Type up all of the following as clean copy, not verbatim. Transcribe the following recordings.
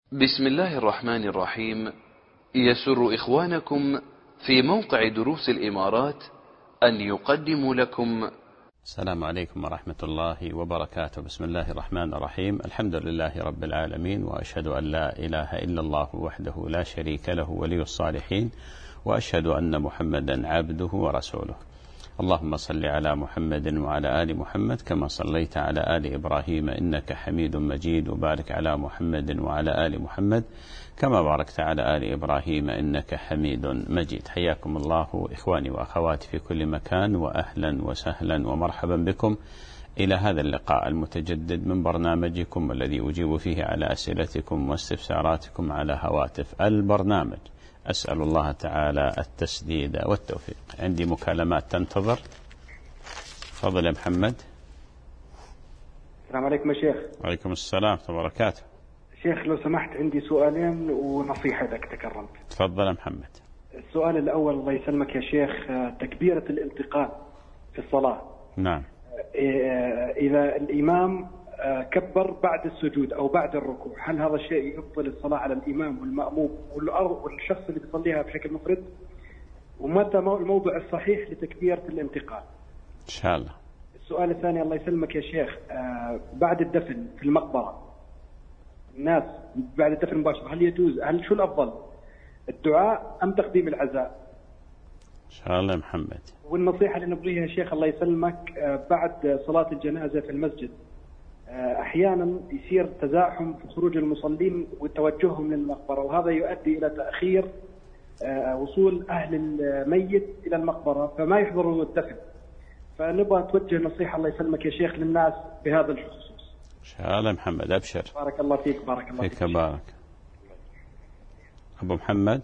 بسم الله الرحمن الرحيم. يسر إخوانكم في موقع دروس الإمارات أن يقدموا لكم. السلام عليكم ورحمة الله وبركاته. بسم الله الرحمن الرحيم. الحمد لله رب العالمين، وأشهد أن لا إله إلا الله وحده لا شريك له ولي الصالحين، وأشهد أن محمدا عبده ورسوله. اللهم صل على محمد وعلى آل محمد كما صليت على آل إبراهيم إنك حميد مجيد، وبارك على محمد وعلى آل محمد كما باركت على آل إبراهيم إنك حميد مجيد. حياكم الله إخواني وأخواتي في كل مكان، وأهلا وسهلا ومرحبا بكم إلى هذا اللقاء المتجدد من برنامجكم الذي أجيب فيه على أسئلتكم واستفساراتكم على هواتف البرنامج. أسأل الله تعالى التسديد والتوفيق. عندي مكالمات تنتظر. تفضل يا محمد. السلام عليكم يا شيخ. وعليكم السلام ورحمة الله وبركاته. شيخ لو سمحت عندي سؤالين ونصيحة إذا تكرمت. تفضل يا محمد. السؤال الأول الله يسلمك يا شيخ، تكبيرة الانتقال في الصلاة. نعم. إذا الإمام كبر بعد السجود أو بعد الركوع، هل هذا الشيء يبطل الصلاة على الإمام والمأموم والشخص اللي بيصليها بشكل مفرد؟ ومتى الموضع الصحيح لتكبيرة الانتقال؟ إن شاء الله. السؤال الثاني الله يسلمك يا شيخ، بعد الدفن في المقبرة الناس بعد الدفن مباشرة، هل يجوز، هل شو الأفضل، الدعاء أم تقديم العزاء؟ إن شاء الله يا محمد. والنصيحة اللي نبغيها يا شيخ الله يسلمك، بعد صلاة الجنازة في المسجد أحيانا يصير تزاحم في خروج المصلين وتوجههم للمقبرة، وهذا يؤدي إلى تأخير وصول أهل الميت إلى المقبرة فما يحضروا الدفن. فنبغى توجه نصيحة الله يسلمك يا شيخ للناس بهذا الخصوص. إن شاء الله محمد، أبشر. بارك الله فيك. بارك الله فيك. بارك. أبو محمد.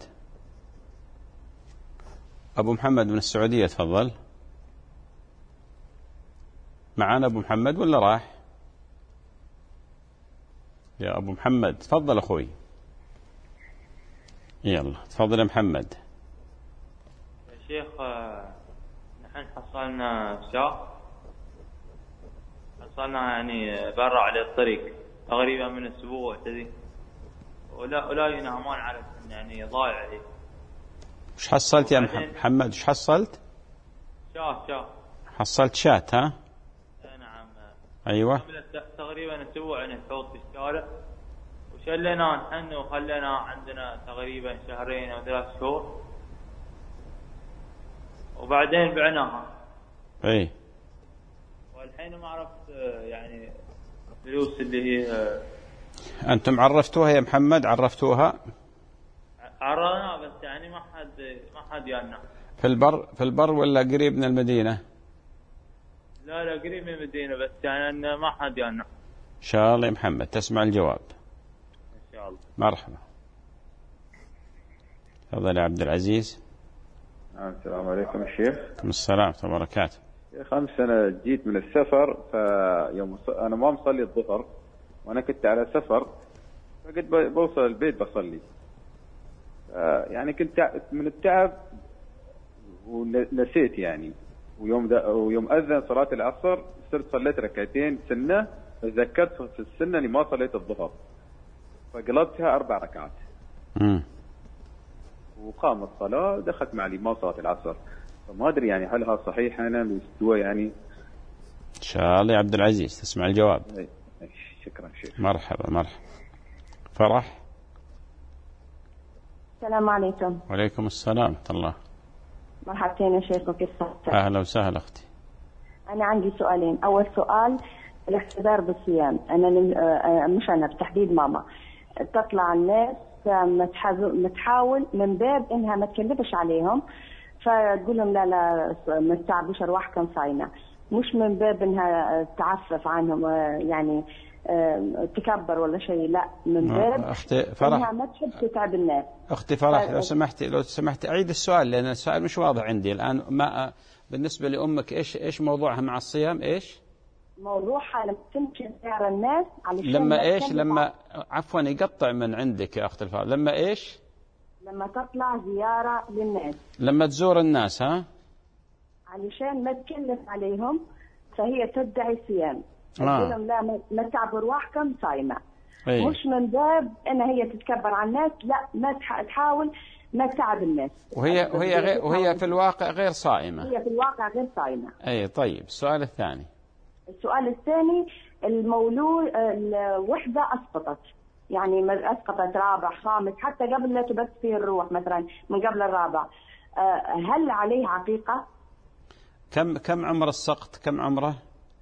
أبو محمد من السعودية، تفضل. معانا أبو محمد ولا راح؟ يا أبو محمد تفضل أخوي. يلا تفضل يا محمد. يا شيخ نحن حصلنا يعني برا على الطريق تقريبا من أسبوع كذي، ولا ينامون على يعني ضايع عليه. وش حصلت يا محمد؟ وش حصلت؟ شاة. حصلت شاة ها؟ نعم. أيوة. تقريبا أسبوع نحوط في الشارع، وشلنا نحن وخلنا عندنا تقريبا 2 أو 3 شهور، وبعدين بعناها. إيه. والحين ما عرفت يعني فلوس اللي هي. أنتم عرفتوها يا محمد؟ عرفتوها؟ عرفنا بس يعني ما حد يالنا. في البر ولا قريب من المدينة؟ لا قريب من المدينة، بس يعني ما حد يالنا. إن شاء الله يا محمد تسمع الجواب. إن شاء الله. مرحبا. تفضل يا عبد العزيز. السلام عليكم يا شيخ. وعليكم السلام ورحمة الله وبركاته. شيخ أنا جيت من السفر، فيوم أنا ما مصلي الظهر وأنا كنت على سفر، فقلت بوصل البيت بصلي. يعني كنت من التعب ونسيت يعني، ويوم أذن صلاة العصر صرت صليت ركعتين سنة، تذكرت في السنة أني ما صليت الظهر فقلبتها 4 ركعات. وقام الصلاة ودخلت مع الإمام صلاة العصر، فما أدري يعني هل هذا صحيح أنا مستوى يعني؟ إن شاء الله يا عبد العزيز تسمع الجواب. شكرا شيخ. مرحبا. فرح. السلام عليكم. وعليكم السلام ورحمة الله. مرحبتين يا شيخ، وكيف صحتك؟ أهلا وسهلا أختي. أنا عندي سؤالين. أول سؤال الاحتضار بالصيام. مش أنا بالتحديد ماما تطلع الناس متحاول من باب إنها ما تكلفش عليهم، فتقول لهم لا ما تتعبوش أرواحكم صايمة، مش من باب إنها تعفف عنهم يعني تكبر ولا شيء، لا من باب أختي فرح إنها ما تحب تتعب الناس. أختي فرح لو سمحتي أعيد السؤال لأن السؤال مش واضح عندي الآن. ما بالنسبة لأمك إيش موضوعها مع الصيام؟ إيش موضوعها لما تمشي زيارة الناس لما عفوا يقطع من عندك يا أخت الفاضل. لما إيش؟ لما تطلع زيارة للناس، لما تزور الناس علشان ما تكلف عليهم، فهي تدعي صيام. تقول لهم لا ما تعبوا رواحكم صايمة. أي. مش من باب انها هي تتكبر على الناس، لا، ما تحاول ما تساعد الناس. وهي في الواقع غير صائمة. هي في الواقع غير صائمة. أي طيب، السؤال الثاني. السؤال الثاني، المولود الوحدة أسقطت، يعني أسقطت رابع خامس حتى قبل لا تبث فيه الروح مثلا من قبل الرابع، هل عليه عقيقة؟ كم عمر السقط؟ كم عمره؟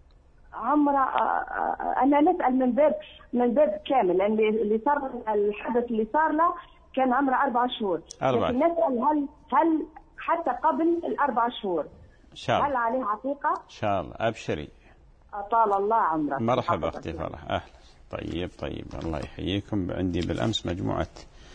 أنا نسأل من باب كامل، لأن اللي صار الحدث اللي صار له كان عمره 4 شهور. لكن نسأل هل حتى قبل ال4 شهور هل عليه عقيقة؟ إن شاء الله. أبشري. أطال الله عمرك. مرحبا أختي فرح، أهلا. طيب الله يحييكم. عندي بالأمس مجموعة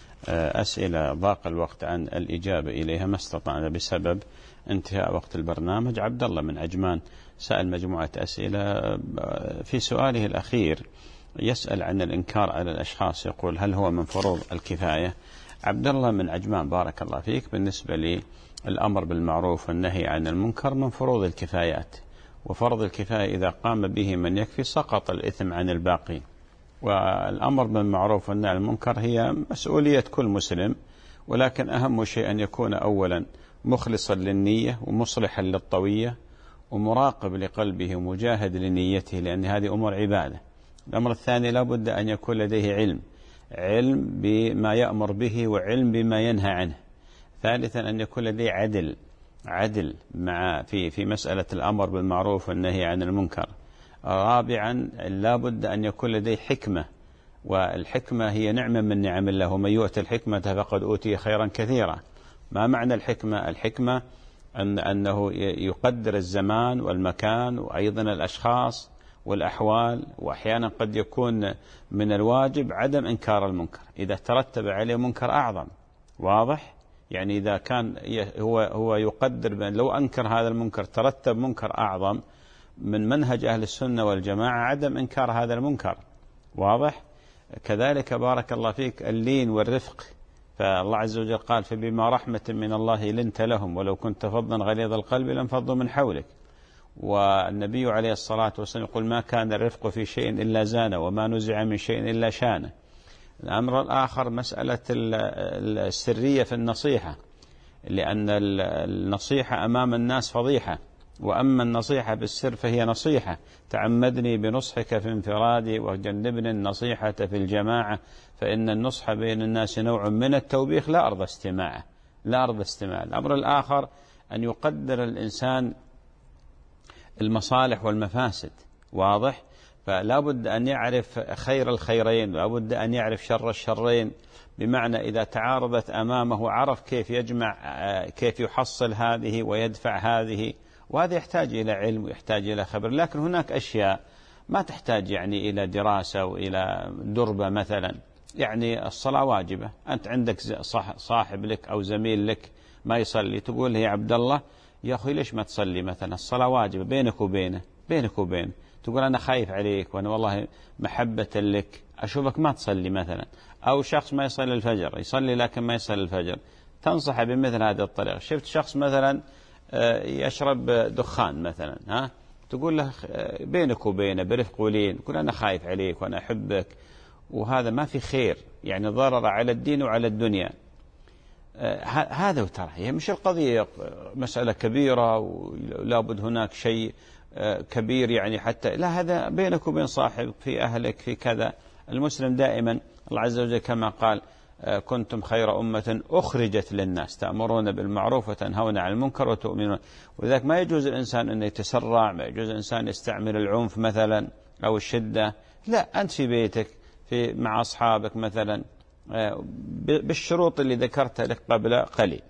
أسئلة ضاق الوقت عن الإجابة إليها، ما استطعنا بسبب انتهاء وقت البرنامج. عبد الله من عجمان سأل مجموعة أسئلة. في سؤاله الأخير يسأل عن الإنكار على الأشخاص، يقول هل هو من فروض الكفاية؟ عبد الله من عجمان بارك الله فيك، بالنسبة لي الأمر بالمعروف والنهي عن المنكر من فروض الكفايات، وفرض الكفاية إذا قام به من يكفي سقط الإثم عن الباقي. والأمر بالمعروف والنهي عن المنكر هي مسؤولية كل مسلم، ولكن أهم شيء أن يكون أولا مخلصا للنية ومصلحا للطوية ومراقب لقلبه ومجاهد لنيته، لأن هذه أمور عبادة. الأمر الثاني لا بد أن يكون لديه علم بما يأمر به وعلم بما ينهى عنه. ثالثا أن يكون لديه عدل مع في مسألة الأمر بالمعروف والنهي عن المنكر. رابعا لا بد أن يكون لديه حكمة، والحكمة هي نعمة من نعم الله، ومن يؤت الحكمة فقد أوتي خيرا كثيرا. ما معنى الحكمة؟ الحكمة أنه يقدر الزمان والمكان وأيضا الأشخاص والأحوال، وأحيانا قد يكون من الواجب عدم إنكار المنكر إذا ترتب عليه منكر أعظم. واضح؟ يعني إذا كان هو يقدر بأن لو أنكر هذا المنكر ترتب منكر أعظم، من منهج أهل السنة والجماعة عدم إنكار هذا المنكر. واضح؟ كذلك بارك الله فيك اللين والرفق، فالله عز وجل قال فبما رحمة من الله لنت لهم ولو كنت فظا غليظ القلب لانفضوا من حولك. والنبي عليه الصلاة والسلام يقول ما كان الرفق في شيء إلا زانه وما نزع من شيء إلا شانه. الأمر الآخر مسألة السرية في النصيحة، لأن النصيحة أمام الناس فضيحة، وأما النصيحة بالسر فهي نصيحة. تعمدني بنصحك في انفرادي وجنبني النصيحة في الجماعة، فإن النصح بين الناس نوع من التوبيخ لا أرضى استماعه. الأمر الآخر أن يقدر الإنسان المصالح والمفاسد. واضح؟ فلا بد أن يعرف خير الخيرين ولا بد أن يعرف شر الشرين، بمعنى إذا تعارضت أمامه عرف كيف يجمع، كيف يحصل هذه ويدفع هذه، وهذا يحتاج إلى علم ويحتاج إلى خبر. لكن هناك أشياء ما تحتاج يعني إلى دراسة وإلى دربة. مثلا يعني الصلاة واجبة، أنت عندك صاحب لك أو زميل لك ما يصلي، تقول له يا عبد الله يا أخي ليش ما تصلي؟ مثلا الصلاة واجبة بينك وبينه، تقول أنا خايف عليك وأنا والله محبة لك أشوفك ما تصلي مثلا. أو شخص ما يصلي الفجر، يصلي لكن ما يصلي الفجر، تنصح بمثل هذه الطريقة. شفت شخص مثلا يشرب دخان مثلا، تقول له بينك وبينه برفق ولين، تقول أنا خايف عليك وأنا أحبك، وهذا ما في خير، يعني ضرر على الدين وعلى الدنيا. هذا وترى هي مش القضية مسألة كبيرة ولا بد هناك شيء كبير يعني حتى لا، هذا بينك وبين صاحبك في أهلك في كذا. المسلم دائما الله عز وجل كما قال كنتم خير أمة أخرجت للناس تأمرون بالمعروف وتنهون عن المنكر وتؤمنون. ولذلك ما يجوز الإنسان أن يتسرع، ما يجوز الإنسان يستعمل العنف مثلا أو الشدة. لا، أنت في بيتك مع أصحابك مثلا بالشروط اللي ذكرتها لك قبل قليل.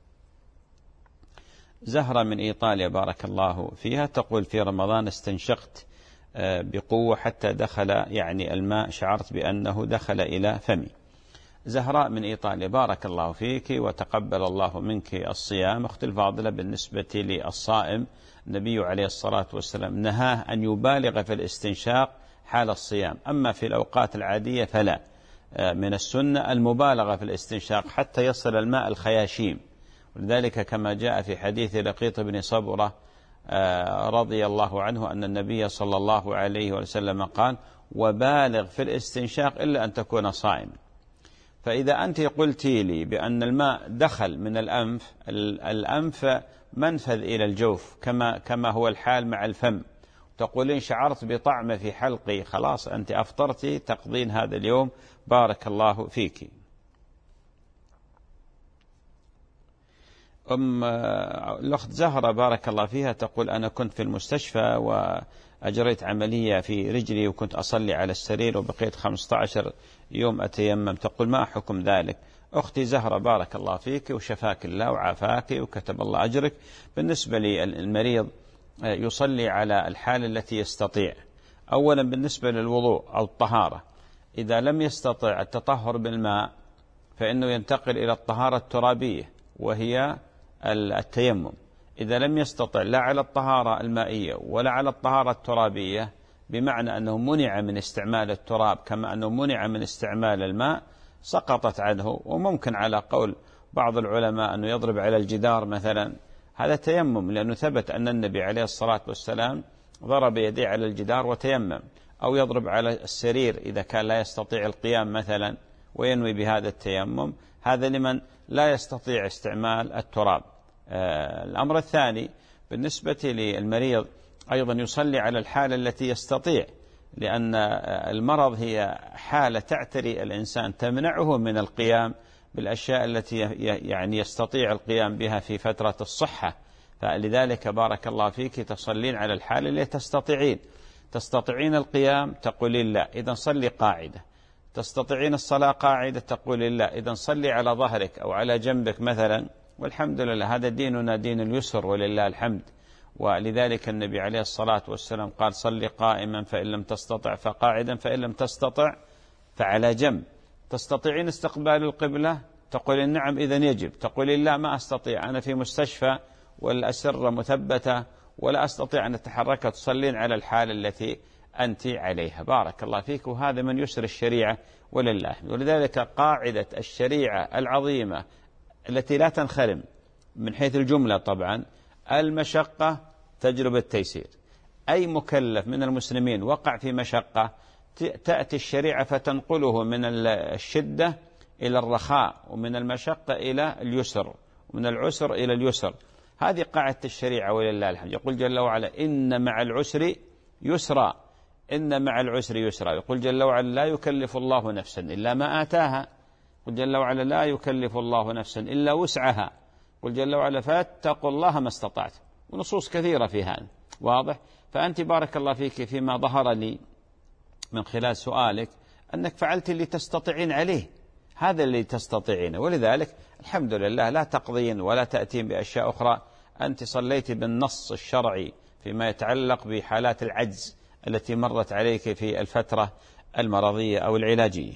زهرة من إيطاليا بارك الله فيها تقول في رمضان استنشقت بقوة حتى دخل يعني الماء، شعرت بأنه دخل إلى فمي. زهراء من إيطاليا بارك الله فيك وتقبل الله منك الصيام. أختي الفاضلة بالنسبة للصائم النبي عليه الصلاة والسلام نهاه أن يبالغ في الاستنشاق حال الصيام، أما في الأوقات العادية فلا. من السنة المبالغة في الاستنشاق حتى يصل الماء الخياشيم، ولذلك كما جاء في حديث لقيط بن صبرة رضي الله عنه أن النبي صلى الله عليه وسلم قال وبالغ في الاستنشاق إلا أن تكون صائما. فإذا أنت قلتي لي بأن الماء دخل من الأنف، الأنف منفذ إلى الجوف كما هو الحال مع الفم، تقولين شعرت بطعم في حلقي، خلاص أنت أفطرتي تقضين هذا اليوم، بارك الله فيك. الأخت زهرة بارك الله فيها تقول أنا كنت في المستشفى وأجريت عملية في رجلي وكنت أصلي على السرير وبقيت 15 يوم أتيمم، تقول ما حكم ذلك؟ أختي زهرة بارك الله فيك وشفاك الله وعافاك وكتب الله أجرك. بالنسبة للمريض يصلي على الحال التي يستطيع. أولا بالنسبة للوضوء أو الطهارة، إذا لم يستطع التطهر بالماء فإنه ينتقل إلى الطهارة الترابية وهي التيمم. إذا لم يستطع لا على الطهارة المائية ولا على الطهارة الترابية، بمعنى أنه منع من استعمال التراب كما أنه منع من استعمال الماء، سقطت عنه. وممكن على قول بعض العلماء أنه يضرب على الجدار مثلا، هذا تيمم، لأنه ثبت أن النبي عليه الصلاة والسلام ضرب يديه على الجدار وتيمم. أو يضرب على السرير إذا كان لا يستطيع القيام مثلا وينوي بهذا التيمم، هذا لمن لا يستطيع استعمال التراب. الأمر الثاني بالنسبة للمريض أيضا يصلي على الحالة التي يستطيع، لأن المرض هي حالة تعتري الإنسان تمنعه من القيام بالأشياء التي يعني يستطيع القيام بها في فترة الصحة. فلذلك بارك الله فيك تصلين على الحالة التي تستطيعين القيام تقولين لا، إذا صلي قاعدة. تستطيعين الصلاة قاعدة تقولين لا، إذا صلي على ظهرك أو على جنبك مثلا. والحمد لله هذا ديننا دين اليسر ولله الحمد. ولذلك النبي عليه الصلاة والسلام قال صلي قائما فإن لم تستطع فقاعدا فإن لم تستطع فعلى جنب. تستطيعين استقبال القبلة تقولين نعم إذن يجب. تقولين لا ما أستطيع، أنا في مستشفى والأسرة مثبتة ولا أستطيع أن أتحرك، تصلين على الحالة التي أنت عليها. بارك الله فيك. وهذا من يسر الشريعة ولله. ولذلك قاعدة الشريعة العظيمة التي لا تنخرم من حيث الجملة طبعا، المشقة تجلب التيسير. أي مكلف من المسلمين وقع في مشقة تأتي الشريعة فتنقله من الشدة إلى الرخاء، ومن المشقة إلى اليسر، ومن العسر إلى اليسر. هذه قاعدة الشريعة ولله الحمد. يقول جل وعلا إن مع العسر يسرا، إن مع العسر يسرا. يقول جل وعلا لا يكلف الله نفسا إلا ما آتاها. يقول جل وعلا لا يكلف الله نفسا إلا وسعها. يقول جل وعلا فاتقوا الله ما استطعت. ونصوص كثيرة في هذا واضح. فأنت بارك الله فيك فيما ظهر لي من خلال سؤالك أنك فعلت اللي تستطيعين عليه، هذا اللي تستطيعينه. ولذلك الحمد لله لا تقضين ولا تأتين بأشياء أخرى، أنت صليت بالنص الشرعي فيما يتعلق بحالات العجز التي مرت عليك في الفترة المرضية أو العلاجية.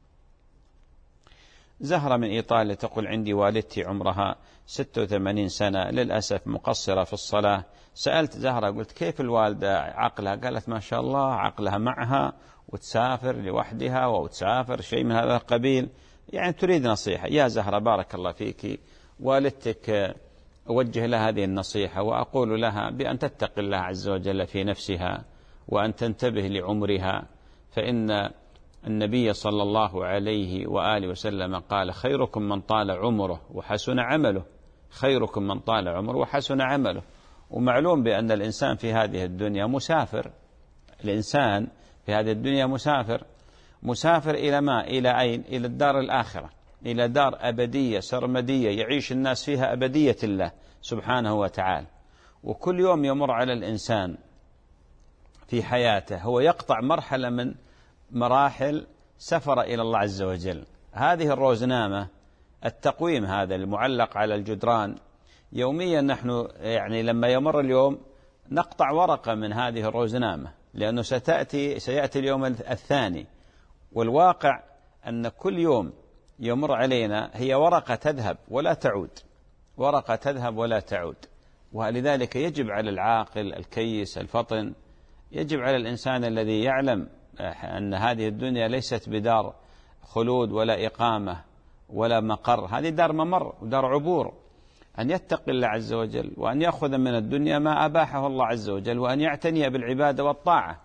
زهرة من إيطاليا تقول عندي والدتي عمرها 86 سنة للأسف مقصرة في الصلاة. سألت زهرة قلت كيف الوالدة عقلها؟ قالت ما شاء الله عقلها معها وتسافر لوحدها وتسافر شيء من هذا القبيل. يعني تريد نصيحة. يا زهرة بارك الله فيك، والدتك أوجه لها هذه النصيحة وأقول لها بأن تتقي الله عز وجل في نفسها وأن تنتبه لعمرها، فإن النبي صلى الله عليه وآله وسلم قال خيركم من طال عمره وحسن عمله. خيركم من طال عمره وحسن عمله. ومعلوم بأن الإنسان في هذه الدنيا مسافر. الإنسان في هذه الدنيا مسافر إلى ما؟ إلى أين؟ إلى الدار الآخرة، إلى دار أبدية سرمدية يعيش الناس فيها أبدية الله سبحانه وتعالى. وكل يوم يمر على الإنسان في حياته هو يقطع مرحلة من مراحل سفر إلى الله عز وجل. هذه الروزنامة التقويم هذا المعلق على الجدران يوميا نحن يعني لما يمر اليوم نقطع ورقة من هذه الروزنامة، لأنه سيأتي اليوم الثاني. والواقع أن كل يوم يمر علينا هي ورقة تذهب ولا تعود، ورقة تذهب ولا تعود. ولذلك يجب على العاقل الكيس الفطن، يجب على الإنسان الذي يعلم أن هذه الدنيا ليست بدار خلود ولا إقامة ولا مقر، هذه دار ممر ودار عبور، أن يتقي الله عز وجل وأن يأخذ من الدنيا ما أباحه الله عز وجل، وأن يعتني بالعبادة والطاعة.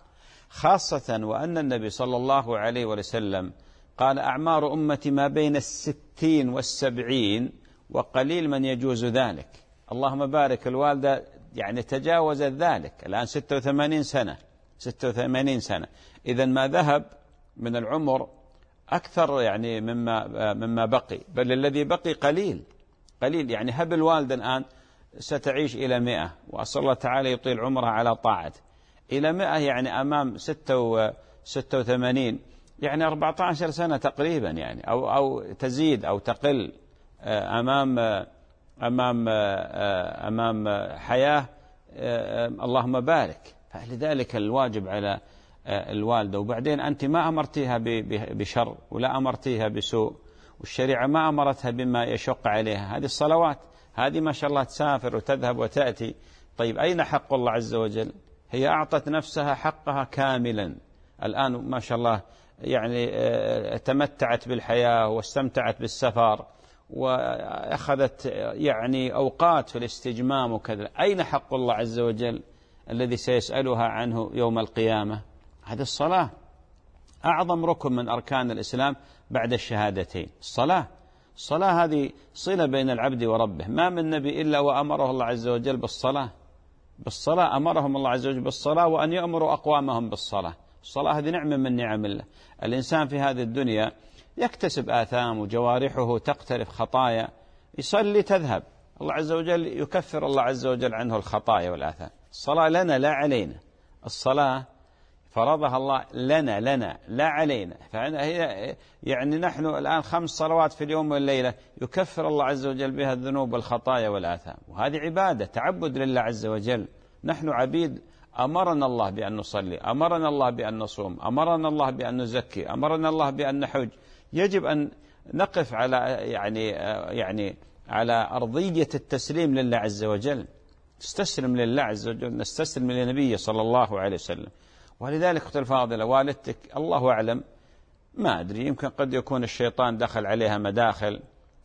خاصة وأن النبي صلى الله عليه وسلم قال أعمار أمتي ما بين 60 و70 وقليل من يجوز ذلك. اللهم بارك، الوالدة يعني تجاوزت ذلك الآن 86 سنة 86 سنة. إذن ما ذهب من العمر أكثر يعني مما بقي، بل الذي بقي قليل. يعني هب الوالدة الآن ستعيش إلى 100 وأسأل الله تعالى يطيل عمرها على طاعته، إلى 100 يعني أمام 86 يعني 14 سنة تقريبا، يعني أو تزيد أو تقل أمام حياة. اللهم بارك. فلذلك الواجب على الوالدة. وبعدين أنت ما أمرتيها بشر ولا أمرتيها بسوء، والشريعة ما أمرتها بما يشق عليها. هذه الصلوات هذه ما شاء الله تسافر وتذهب وتأتي. طيب أين حق الله عز وجل؟ هي أعطت نفسها حقها كاملا الآن ما شاء الله، يعني تمتعت بالحياة واستمتعت بالسفر وأخذت يعني أوقات في الاستجمام وكذا. أين حق الله عز وجل الذي سيسألها عنه يوم القيامة؟ هذه الصلاة أعظم ركن من أركان الإسلام بعد الشهادتين. الصلاة هذه صلة بين العبد وربه. ما من نبي إلا وأمره الله عز وجل بالصلاة. أمرهم الله عز وجل بالصلاة، وأن يأمروا أقوامهم بالصلاة. الصلاة هذه نعمة من نعم الله. الإنسان في هذه الدنيا يكتسب آثام وجوارحه تقترف خطايا، يصلي تذهب، الله عز وجل يكفر الله عز وجل عنه الخطايا والآثام. الصلاة لنا لا علينا. الصلاة فرضها الله لنا لا علينا. فهي يعني نحن الآن 5 صلوات في اليوم والليلة يكفر الله عز وجل بها الذنوب والخطايا والآثام، وهذه عبادة تعبد لله عز وجل. نحن عبيد، أمرنا الله بأن نصلي، أمرنا الله بأن نصوم، أمرنا الله بأن نزكي، أمرنا الله بأن نحج. يجب أن نقف على يعني على أرضية التسليم لله عز وجل. تستسلم لله عز وجل، نستسلم للنبي صلى الله عليه وسلم. ولذلك أختي الفاضلة، والدتك الله أعلم، ما أدري، يمكن قد يكون الشيطان دخل عليها مداخل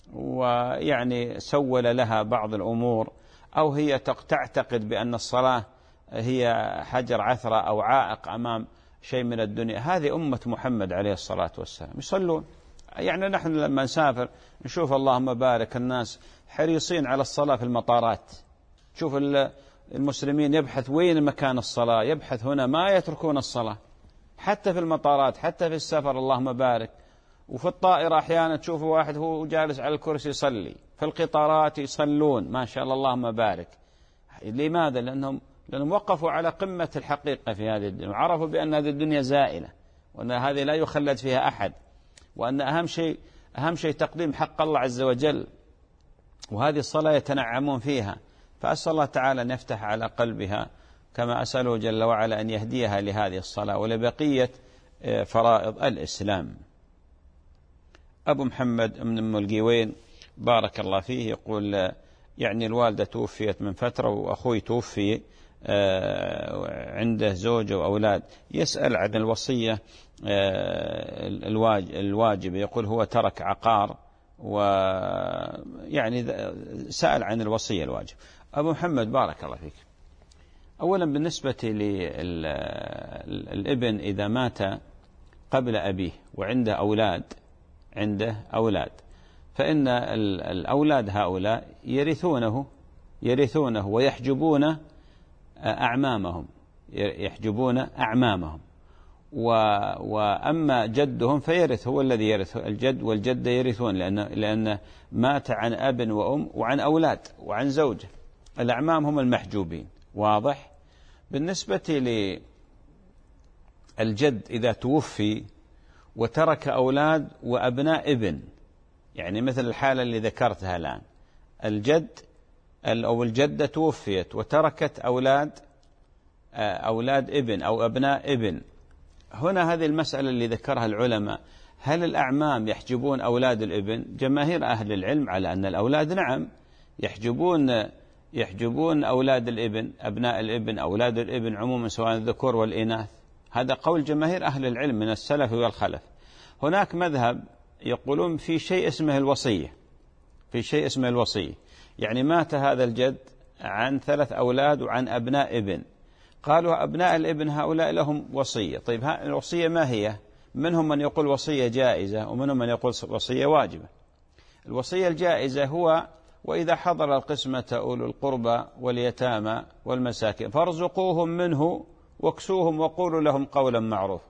ويعني سول لها بعض الأمور، أو هي تعتقد بأن الصلاة هي حجر عثرة أو عائق أمام شيء من الدنيا. هذه أمة محمد عليه الصلاة والسلام يصلون. يعني نحن لما نسافر نشوف اللهم بارك الناس حريصين على الصلاة في المطارات. شوف المسلمين يبحث وين مكان الصلاة، يبحث هنا، ما يتركون الصلاة حتى في المطارات، حتى في السفر اللهم بارك. وفي الطائرة أحيانا تشوف واحد هو جالس على الكرسي يصلي، في القطارات يصلون ما شاء الله اللهم بارك. لماذا؟ لأنهم وقفوا على قمة الحقيقة في هذه الدنيا، وعرفوا بأن هذه الدنيا زائلة، وأن هذه لا يخلد فيها أحد، وأن أهم شيء تقديم حق الله عز وجل، وهذه الصلاة يتنعمون فيها. فأسأل الله تعالى أن يفتح على قلبها، كما أسأله جل وعلا أن يهديها لهذه الصلاة ولبقية فرائض الإسلام. أبو محمد من أم القيوين بارك الله فيه يقول يعني الوالدة توفيت من فترة وأخوي توفي عنده زوجة وأولاد، يسأل عن الوصية الواجب. يقول هو ترك عقار ويعني سأل عن الوصية الواجب. أبو محمد بارك الله فيك، أولا بالنسبة للابن إذا مات قبل أبيه وعنده أولاد فإن الأولاد هؤلاء يرثونه ويحجبون أعمامهم، وأما جدهم فيرث، هو الذي يرث. الجد والجدة يرثون لأن مات عن أب وأم وعن أولاد وعن زوجة. الأعمام هم المحجوبين. واضح؟ بالنسبة للجد إذا توفي وترك أولاد وأبناء ابن، يعني مثل الحالة اللي ذكرتها الآن، الجد أو الجدة توفيت وتركت أولاد ابن أو أبناء ابن. هنا هذه المسألة اللي ذكرها العلماء، هل الأعمام يحجبون أولاد الابن؟ جماهير أهل العلم على أن الأولاد نعم يحجبون أولاد الابن، أبناء الابن، أولاد الابن عموما سواء الذكور والإناث. هذا قول جماهير أهل العلم من السلف والخلف. هناك مذهب يقولون في شيء اسمه الوصية، يعني مات هذا الجد عن 3 أولاد وعن أبناء ابن، قالوا أبناء الابن هؤلاء لهم وصية. طيب الوصية ما هي؟ منهم من يقول وصية جائزة ومنهم من يقول وصية واجبة. الوصية الجائزة هو وإذا حضر القسمة أولو القربى واليتامى والمساكين فارزقوهم منه واكسوهم وقولوا لهم قولا معروفا.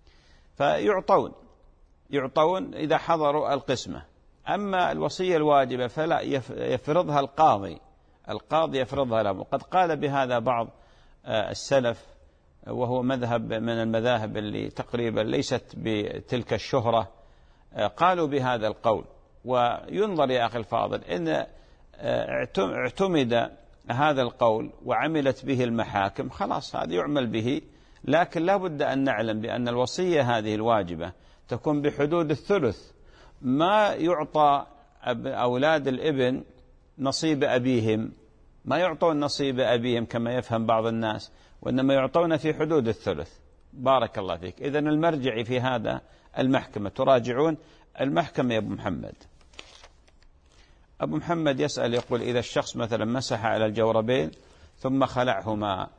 يعطون إذا حضروا القسمة. أما الوصية الواجبة فلا يفرضها القاضي يفرضها لهم. وقد قال بهذا بعض السلف، وهو مذهب من المذاهب اللي تقريبا ليست بتلك الشهرة، قالوا بهذا القول. وينظر يا أخي الفاضل إن اعتمد هذا القول وعملت به المحاكم، خلاص هذا يعمل به، لكن لا بد أن نعلم بأن الوصية هذه الواجبة تكون بحدود الثلث. ما يعطى أولاد الابن نصيب أبيهم، ما يعطون نصيب أبيهم كما يفهم بعض الناس، وإنما يعطون في حدود الثلث. بارك الله فيك. إذن المرجع في هذا المحكمة، تراجعون المحكمة يا أبو محمد. أبو محمد يسأل يقول إذا الشخص مثلا مسح على الجوربين ثم خلعهما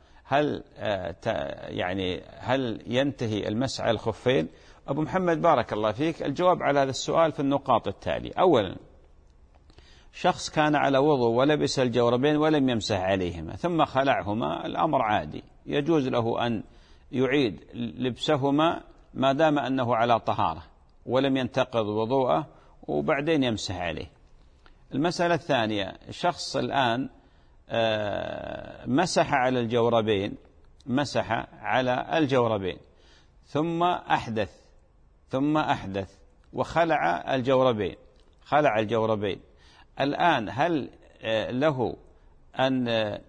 هل ينتهي المسح على الخفين؟ أبو محمد بارك الله فيك، الجواب على هذا السؤال في النقاط التالي. أولا، شخص كان على وضوء ولبس الجوربين ولم يمسح عليهما ثم خلعهما، الأمر عادي، يجوز له أن يعيد لبسهما ما دام أنه على طهارة ولم ينتقض وضوءه، وبعدين يمسح عليه. المسألة الثانية، شخص الآن مسح على الجوربين ثم أحدث وخلع الجوربين. الآن هل له أن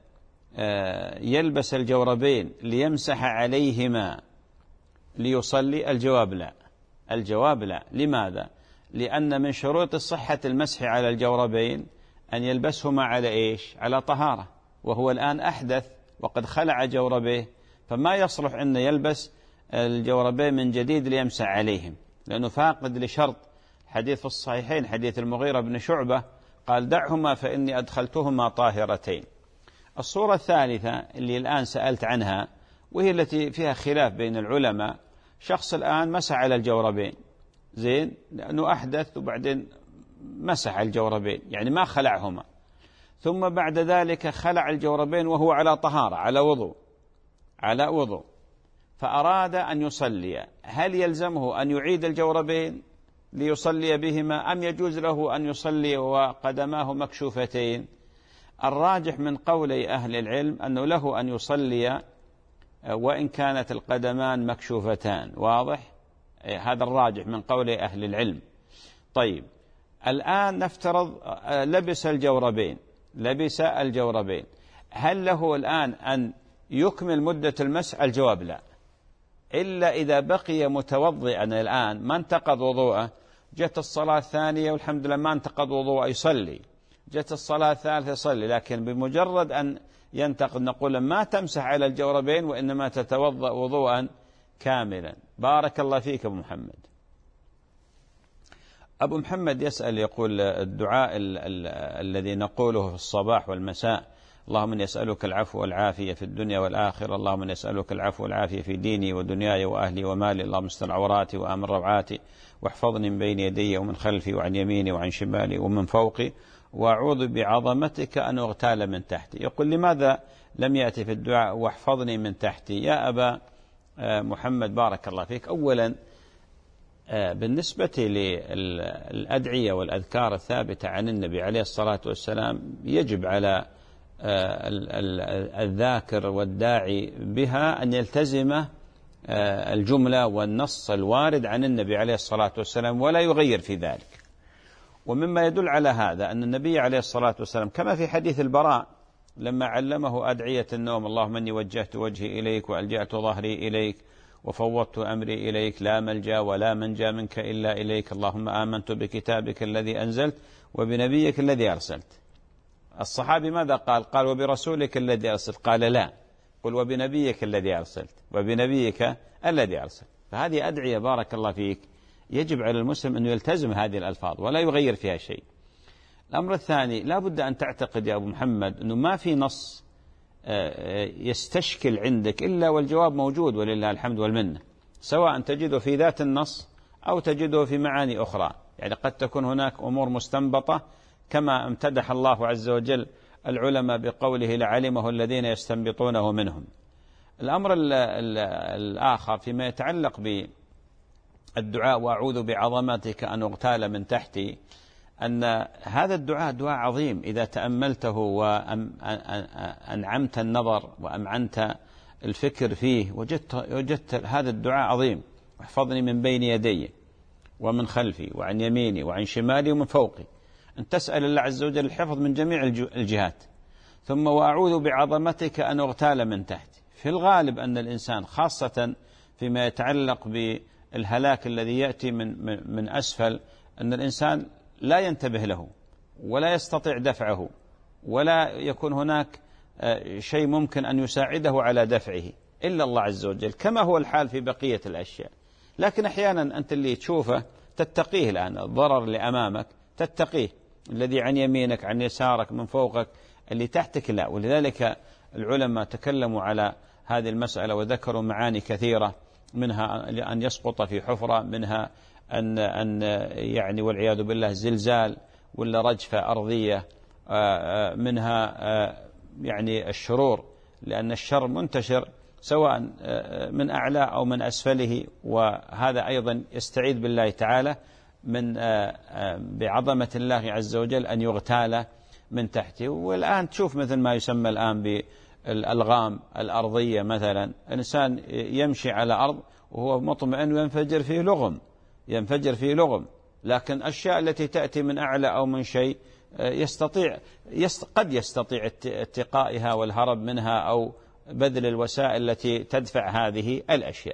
يلبس الجوربين ليمسح عليهما ليصلي؟ الجواب لا. لماذا؟ لأن من شروط صحة المسح على الجوربين أن يلبسهما على طهارة، وهو الآن أحدث وقد خلع جوربيه، فما يصلح أن يلبس الجوربين من جديد ليمسح عليهم، لأنه فاقد لشرط حديث في الصحيحين، حديث المغيرة بن شعبة قال دعهما فإني أدخلتهما طاهرتين. الصورة الثالثة اللي الآن سألت عنها وهي التي فيها خلاف بين العلماء، شخص الآن مسح على الجوربين زين، لأنه أحدث وبعدين مسح الجوربين يعني ما خلعهما، ثم بعد ذلك خلع الجوربين وهو على طهارة على وضوء فأراد أن يصلي، هل يلزمه أن يعيد الجوربين ليصلي بهما أم يجوز له أن يصلي وقدماه مكشوفتين؟ الراجح من قولي أهل العلم أنه له أن يصلي وإن كانت القدمان مكشوفتان. واضح؟ هذا الراجح من قولي أهل العلم. طيب الآن نفترض لبس الجوربين، هل له الآن أن يكمل مدة المسح؟ الجواب لا، إلا إذا بقي متوضئا الآن ما انتقض وضوءه، جت الصلاة الثانية والحمد لله ما انتقض وضوءه يصلي، جت الصلاة الثالثة يصلي، لكن بمجرد أن ينتقض نقول ما تمسح على الجوربين وإنما تتوضأ وضوءا كاملا. بارك الله فيك أبو محمد. أبو محمد يسأل يقول الدعاء الذي نقوله في الصباح والمساء: اللهم إني أسألك العفو والعافية في الدنيا والآخرة، اللهم إني أسألك العفو والعافية في ديني ودنياي وأهلي ومالي، اللهم استر عوراتي وآمن روعاتي واحفظني من بين يدي ومن خلفي وعن يميني وعن شمالي ومن فوقي، وأعوذ بعظمتك أن أغتال من تحتي. يقول لماذا لم يأتي في الدعاء واحفظني من تحتي؟ يا أبا محمد بارك الله فيك، أولا بالنسبة للأدعية والأذكار الثابتة عن النبي عليه الصلاة والسلام يجب على الذاكر والداعي بها أن يلتزم الجملة والنص الوارد عن النبي عليه الصلاة والسلام ولا يغير في ذلك. ومما يدل على هذا أن النبي عليه الصلاة والسلام كما في حديث البراء لما علمه أدعية النوم: اللهم إني وجهت وجهي إليك وألجأت ظهري إليك وفوضت أمري إليك، لا ملجأ ولا منجا منك إلا إليك، اللهم آمنت بكتابك الذي أنزلت وبنبيك الذي أرسلت. الصحابي ماذا قال؟ قال وبرسولك الذي أرسلت؟ قال لا، قل وبنبيك الذي أرسلت، وبنبيك الذي أرسلت. فهذه أدعية بارك الله فيك يجب على المسلم أن يلتزم هذه الألفاظ ولا يغير فيها شيء. الأمر الثاني، لا بد أن تعتقد يا أبو محمد أنه ما في نص يستشكل عندك إلا والجواب موجود ولله الحمد والمنة، سواء تجده في ذات النص أو تجده في معاني أخرى. يعني قد تكون هناك أمور مستنبطة كما امتدح الله عز وجل العلماء بقوله لعلمه الذين يستنبطونه منهم. الأمر الآخر فيما يتعلق بالدعاء وأعوذ بعظمتك أن أغتال من تحتي، أن هذا الدعاء دعاء عظيم إذا تأملته وأنعمت النظر وأمعنت الفكر فيه وجدت هذا الدعاء عظيم. احفظني من بين يدي ومن خلفي وعن يميني وعن شمالي ومن فوقي، أن تسأل الله عز وجل الحفظ من جميع الجهات. ثم وأعوذ بعظمتك أن أغتال من تحتي. في الغالب أن الإنسان خاصة فيما يتعلق بالهلاك الذي يأتي من أسفل، أن الإنسان لا ينتبه له ولا يستطيع دفعه ولا يكون هناك شيء ممكن أن يساعده على دفعه إلا الله عز وجل، كما هو الحال في بقية الأشياء. لكن أحيانا أنت اللي تشوفه تتقيه، الآن الضرر اللي أمامك تتقيه، الذي عن يمينك عن يسارك من فوقك اللي تحتك لا. ولذلك العلماء تكلموا على هذه المسألة وذكروا معاني كثيرة، منها أن يسقط في حفرة، منها أن يعني والعياذ بالله زلزال ولا رجفة أرضية، منها يعني الشرور، لأن الشر منتشر سواء من أعلى أو من أسفله، وهذا أيضا يستعيذ بالله تعالى من بعظمة الله عز وجل أن يغتال من تحته. والآن تشوف مثل ما يسمى الآن بالألغام الأرضية، مثلا الإنسان يمشي على أرض وهو مطمئن ينفجر فيه لغم، لكن الأشياء التي تأتي من أعلى أو من شيء قد يستطيع اتقائها والهرب منها أو بذل الوسائل التي تدفع هذه الأشياء.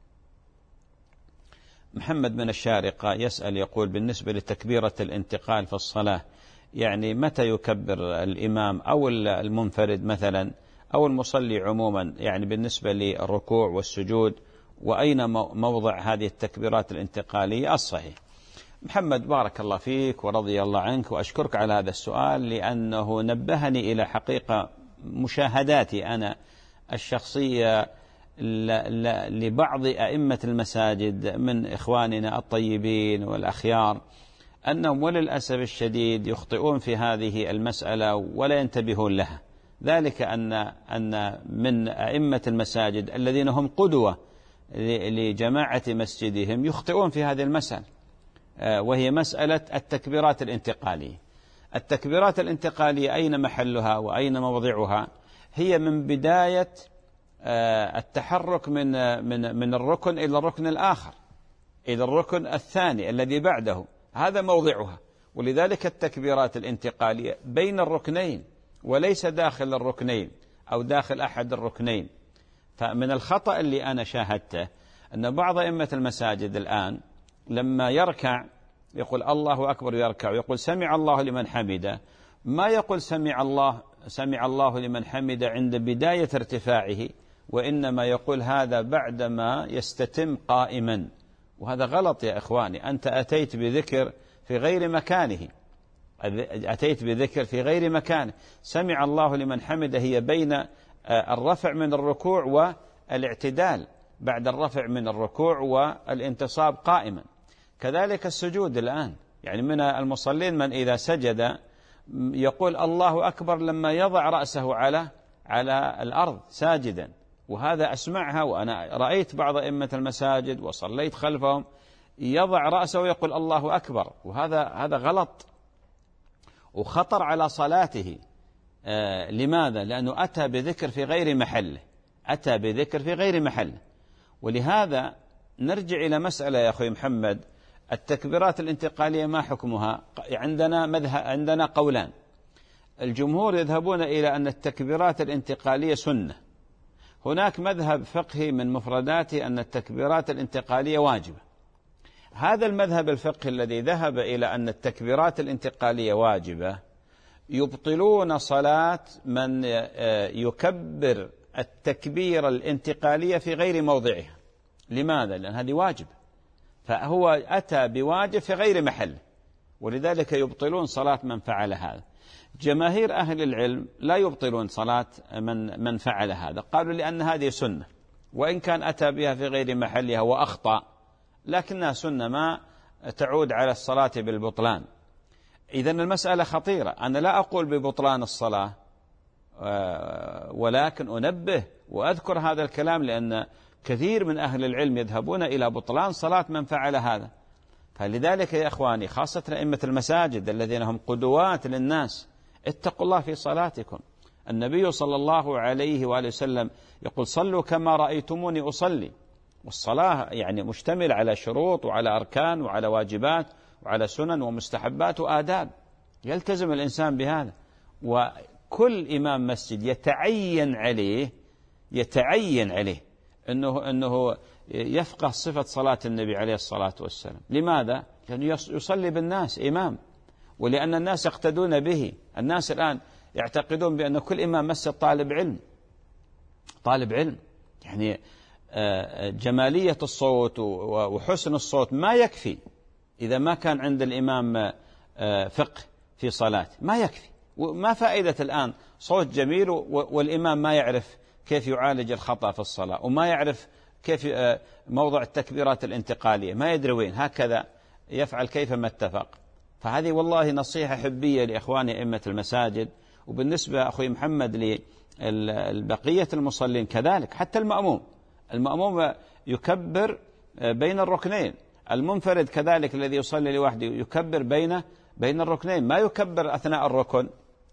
محمد من الشارقة يسأل يقول: بالنسبة لتكبيرة الانتقال في الصلاة، يعني متى يكبر الإمام أو المنفرد مثلا أو المصلي عموما، يعني بالنسبة للركوع والسجود، وأين موضع هذه التكبيرات الانتقالية الصحيح؟ محمد بارك الله فيك ورضي الله عنك، وأشكرك على هذا السؤال لأنه نبهني إلى حقيقة مشاهداتي أنا الشخصية لبعض أئمة المساجد من إخواننا الطيبين والأخيار، أنهم وللأسف الشديد يخطئون في هذه المسألة ولا ينتبهون لها. ذلك أن من أئمة المساجد الذين هم قدوة لجماعة مسجدهم يخطئون في هذه المسألة، وهي مسألة التكبيرات الانتقالية. التكبيرات الانتقالية أين محلها وأين موضعها؟ هي من بداية التحرك من الركن إلى الركن الآخر، إلى الركن الثاني الذي بعده، هذا موضعها. ولذلك التكبيرات الانتقالية بين الركنين وليس داخل الركنين أو داخل أحد الركنين. فمن الخطأ اللي أنا شاهدته أن بعض أئمة المساجد الآن لما يركع يقول الله أكبر، يركع ويقول سمع الله لمن حمده، ما يقول سمع الله لمن حمده عند بداية ارتفاعه، وإنما يقول هذا بعدما يستتم قائما. وهذا غلط يا إخواني، أنت أتيت بذكر في غير مكانه، سمع الله لمن حمده هي بين الرفع من الركوع والاعتدال بعد الرفع من الركوع والانتصاب قائما. كذلك السجود الآن، يعني من المصلين من إذا سجد يقول الله أكبر لما يضع رأسه على الأرض ساجدا، وهذا أسمعها وأنا رأيت بعض أئمة المساجد وصليت خلفهم يضع رأسه ويقول الله أكبر، وهذا غلط وخطر على صلاته. لماذا؟ لأنه أتى بذكر في غير محله. ولهذا نرجع إلى مسألة يا أخوي محمد، التكبيرات الانتقالية ما حكمها؟ عندنا قولان. الجمهور يذهبون إلى أن التكبيرات الانتقالية سنة. هناك مذهب فقهي من مفرداته أن التكبيرات الانتقالية واجبة. هذا المذهب الفقهي الذي ذهب إلى أن التكبيرات الانتقالية واجبة يبطلون صلاة من يكبر التكبير الانتقالية في غير موضعها. لماذا؟ لأن هذه واجب، فهو أتى بواجب في غير محل، ولذلك يبطلون صلاة من فعل هذا. جماهير أهل العلم لا يبطلون صلاة من فعل هذا، قالوا لأن هذه سنة، وإن كان أتى بها في غير محلها وأخطأ لكنها سنة ما تعود على الصلاة بالبطلان. إذن المسألة خطيرة. أنا لا أقول ببطلان الصلاة، ولكن أنبه وأذكر هذا الكلام لأن كثير من أهل العلم يذهبون إلى بطلان صلاة من فعل هذا. فلذلك يا إخواني، خاصة أئمة المساجد الذين هم قدوات للناس، اتقوا الله في صلاتكم. النبي صلى الله عليه وآله وسلم يقول: صلوا كما رأيتموني أصلي. والصلاة يعني مشتمل على شروط وعلى أركان وعلى واجبات وعلى سنن ومستحبات وآداب، يلتزم الإنسان بهذا. وكل إمام مسجد يتعين عليه أنه يفقه صفة صلاة النبي عليه الصلاة والسلام. لماذا؟ لأنه يصلي بالناس إمام، ولأن الناس يقتدون به. الناس الآن يعتقدون بأن كل إمام مسجد طالب علم. يعني جمالية الصوت وحسن الصوت ما يكفي إذا ما كان عند الإمام فقه في صلاة، ما يكفي. وما فائدة الآن صوت جميل والإمام ما يعرف كيف يعالج الخطأ في الصلاة، وما يعرف كيف موضع التكبيرات الانتقالية، ما يدري وين، هكذا يفعل كيفما اتفق. فهذه والله نصيحة حبية لإخواني أئمة المساجد. وبالنسبة أخوي محمد لبقية المصلين كذلك، حتى المأموم يكبر بين الركنين، المنفرد كذلك الذي يصلي لوحده يكبر بين الركنين، ما يكبر أثناء الركن.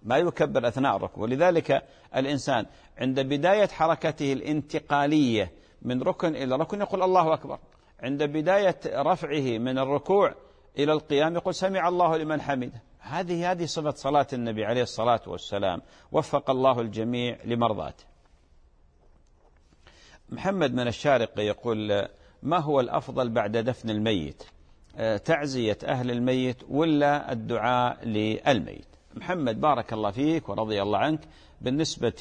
ولذلك الإنسان عند بداية حركته الانتقالية من ركن إلى ركن يقول الله أكبر، عند بداية رفعه من الركوع إلى القيام يقول سمع الله لمن حمده. هذه صفة صلاة النبي عليه الصلاة والسلام، وفق الله الجميع لمرضاته. محمد من الشارقة يقول: ما هو الأفضل بعد دفن الميت، تعزية أهل الميت ولا الدعاء للميت؟ محمد بارك الله فيك ورضي الله عنك، بالنسبة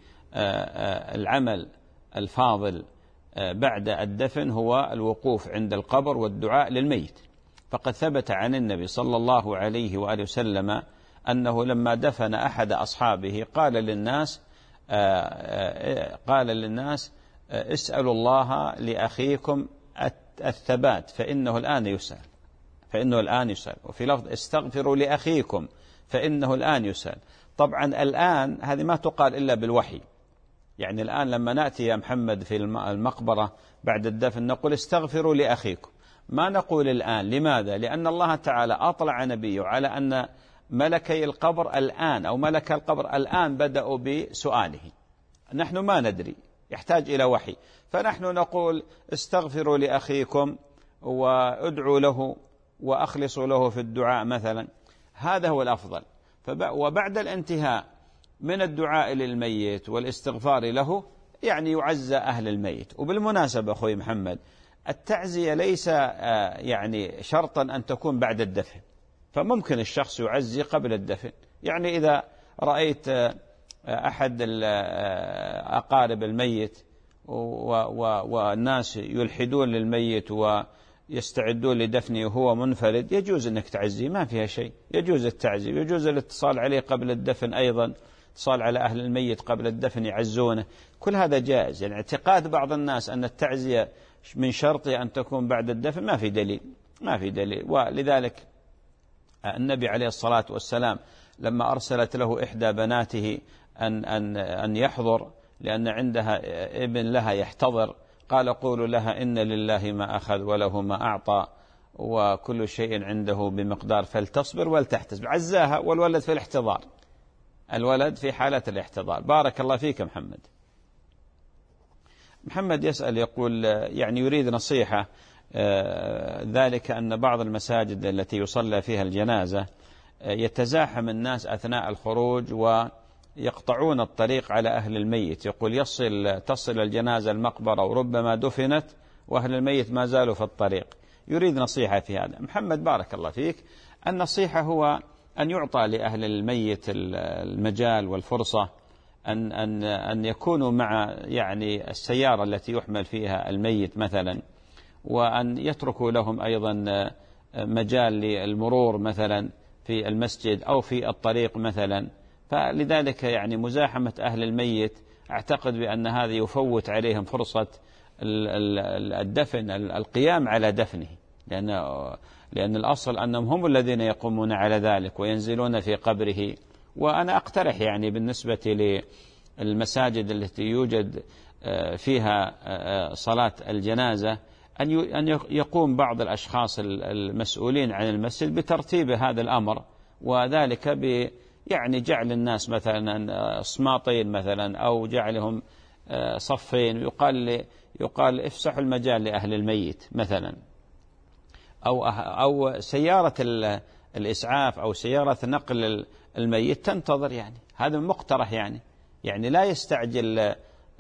للعمل الفاضل بعد الدفن هو الوقوف عند القبر والدعاء للميت. فقد ثبت عن النبي صلى الله عليه وآله وسلم أنه لما دفن أحد أصحابه قال للناس اسألوا الله لأخيكم الثبات فإنه الآن يسأل. وفي لفظ استغفروا لأخيكم فإنه الآن يسأل. طبعا الآن هذه ما تقال إلا بالوحي. يعني الآن لما نأتي يا محمد في المقبرة بعد الدفن نقول استغفروا لأخيكم، ما نقول الآن. لماذا؟ لأن الله تعالى أطلع نبيه على أن ملكي القبر الآن أو ملك القبر الآن بدأوا بسؤاله، نحن ما ندري، يحتاج إلى وحي. فنحن نقول استغفروا لأخيكم وادعوا له وأخلصوا له في الدعاء مثلا، هذا هو الأفضل. وبعد الانتهاء من الدعاء للميت والاستغفار له يعني يعزى أهل الميت. وبالمناسبة أخوي محمد، التعزية ليس يعني شرطا أن تكون بعد الدفن، فممكن الشخص يعزي قبل الدفن. يعني إذا رأيت أحد أقارب الميت والناس يلحدون للميت ويستعدون لدفنه وهو منفرد، يجوز أنك تعزيه، ما فيها شيء، يجوز التعزيه، يجوز الاتصال عليه قبل الدفن، أيضا اتصال على أهل الميت قبل الدفن يعزونه، كل هذا جائز. يعني اعتقاد بعض الناس أن التعزية من شرطه أن تكون بعد الدفن ما في دليل. ولذلك النبي عليه الصلاة والسلام لما أرسلت له إحدى بناته أن يحضر لأن عندها ابن لها يحتضر، قال قولوا لها إن لله ما أخذ وله ما أعطى وكل شيء عنده بمقدار فلتصبر ولتحتسب. عزاها والولد في الاحتضار، الولد في حالة الاحتضار. بارك الله فيك محمد. محمد يسأل يقول يعني يريد نصيحة، ذلك أن بعض المساجد التي يصلى فيها الجنازة يتزاحم الناس أثناء الخروج ويقطعون الطريق على أهل الميت. يقول تصل الجنازة المقبرة وربما دفنت وأهل الميت ما زالوا في الطريق. يريد نصيحة في هذا. محمد بارك الله فيك، النصيحة هو أن يعطى لأهل الميت المجال والفرصة أن يكونوا مع يعني السيارة التي يحمل فيها الميت مثلا، وأن يتركوا لهم أيضا مجال للمرور مثلا في المسجد أو في الطريق مثلا. فلذلك يعني مزاحمة أهل الميت أعتقد بأن هذا يفوت عليهم فرصة الدفن، القيام على دفنه، لأن الأصل أنهم هم الذين يقومون على ذلك وينزلون في قبره. وأنا أقترح يعني بالنسبة للمساجد التي يوجد فيها صلاة الجنازة أن يقوم بعض الأشخاص المسؤولين عن المسجد بترتيب هذا الأمر، وذلك يعني جعل الناس مثلا صماطين مثلا، أو جعلهم صفين، يقال افسحوا المجال لأهل الميت مثلا، أو سيارة الإسعاف أو سيارة نقل الميت تنتظر. يعني هذا مقترح، يعني لا يستعجل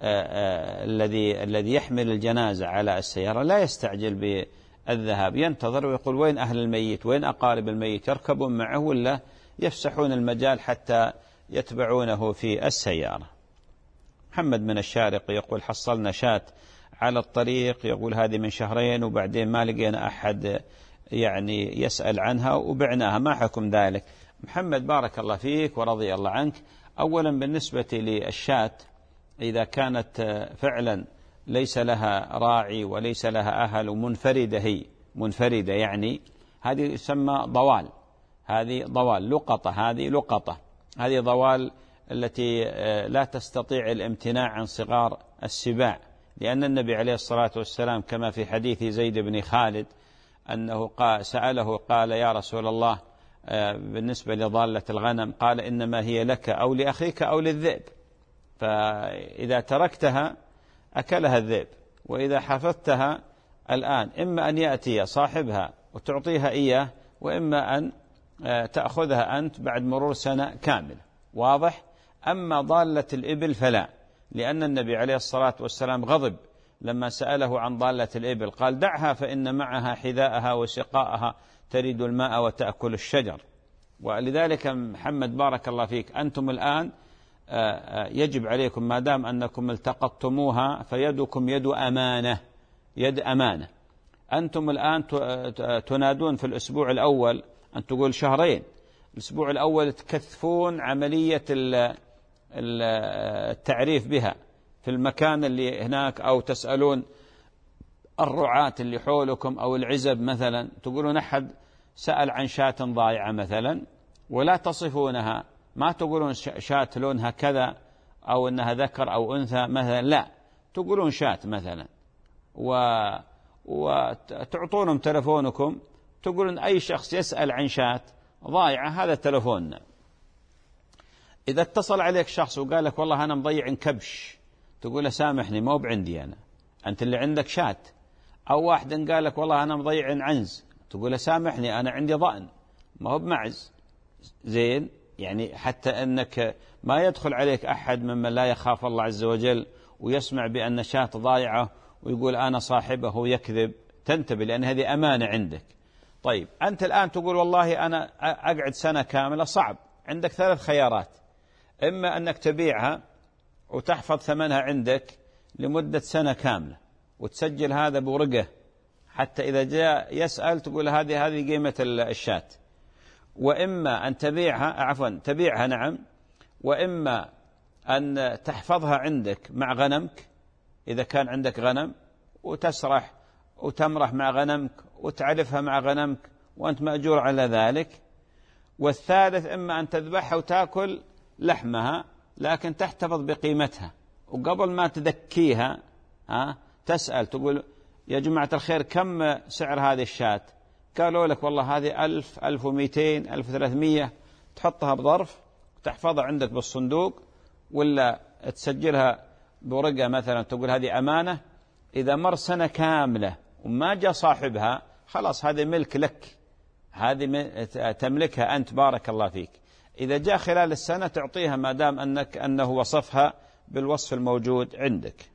الذي يحمل الجنازة على السيارة، لا يستعجل بالذهاب، ينتظر ويقول وين أهل الميت، وين أقارب الميت، يركبون معه ولا يفسحون المجال حتى يتبعونه في السيارة. محمد من الشارقة يقول حصلنا شاة على الطريق، يقول هذه من شهرين وبعدين ما لقينا أحد يعني يسأل عنها وبعناها، ما حكم ذلك؟ محمد بارك الله فيك ورضي الله عنك. أولا بالنسبة للشاة إذا فعلا ليس لها راعي وليس لها أهل ومنفردة، هي منفردة، يعني هذه يسمى ضوال، هذه ضوال لقطة، هذه ضوال التي لا تستطيع الامتناع عن صغار السباع، لأن النبي عليه الصلاة والسلام كما في حديث زيد بن خالد أنه سأله قال يا رسول الله بالنسبة لضالة الغنم، قال إنما هي لك أو لأخيك أو للذئب، فإذا تركتها أكلها الذئب، وإذا حفظتها الآن إما أن يأتي صاحبها وتعطيها إياه، وإما أن تأخذها أنت بعد مرور سنة كاملة. واضح؟ أما ضالة الإبل فلا، لأن النبي عليه الصلاة والسلام غضب لما سأله عن ضالة الإبل، قال دعها فإن معها حذاءها وسقاءها تريد الماء وتأكل الشجر. ولذلك محمد بارك الله فيك أنتم الآن يجب عليكم ما دام أنكم التقطتموها فيدكم يد أمانة. أنتم الآن تنادون في الأسبوع الأول أن تقول شهرين، الأسبوع الأول تكثفون عملية التعريف بها في المكان اللي هناك، أو تسألون الرعاة اللي حولكم أو العزب مثلا، تقولون أحد سأل عن شاة ضائعة مثلا، ولا تصفونها، ما تقولون شاة لونها كذا أو أنها ذكر أو أنثى مثلا، لا تقولون شاة مثلا، وتعطونهم تلفونكم، تقولون أي شخص يسأل عن شاة ضائعة هذا تلفوننا. إذا اتصل عليك شخص وقال لك والله أنا مضيع كبش، تقول له سامحني ما هو بعندي أنت اللي عندك شاة. أو واحد قال لك والله أنا مضيع عنز، تقول له سامحني أنا عندي ضأن ما هو بمعز. زين، يعني حتى أنك ما يدخل عليك أحد ممن لا يخاف الله عز وجل ويسمع بأن شاة ضائعة ويقول أنا صاحبه يكذب، تنتبه لأن هذه أمانة عندك. طيب أنت الآن تقول والله أنا أقعد سنة كاملة، صعب، عندك 3 خيارات، إما أنك تبيعها وتحفظ ثمنها عندك لمدة سنة كاملة وتسجل هذا بورقة، حتى إذا جاء يسأل تقول هذه قيمة الشاة، وإما أن تبيعها نعم، وإما أن تحفظها عندك مع غنمك إذا كان عندك غنم، وتسرح وتمرح مع غنمك وتعرفها مع غنمك وأنت مأجور على ذلك. والثالث إما أن تذبحها وتأكل لحمها لكن تحتفظ بقيمتها، وقبل ما تذكيها تسأل تقول يا جماعة الخير كم سعر هذه الشاة؟ قالوا لك والله هذه 1000 1200 1300، تحطها بظرف وتحفظها عندك بالصندوق، ولا تسجلها بورقة مثلا تقول هذه أمانة، إذا مر سنة كاملة وما جاء صاحبها خلاص هذه ملك لك، هذه تملكها أنت بارك الله فيك. إذا جاء خلال السنة تعطيها ما دام أنه وصفها بالوصف الموجود عندك.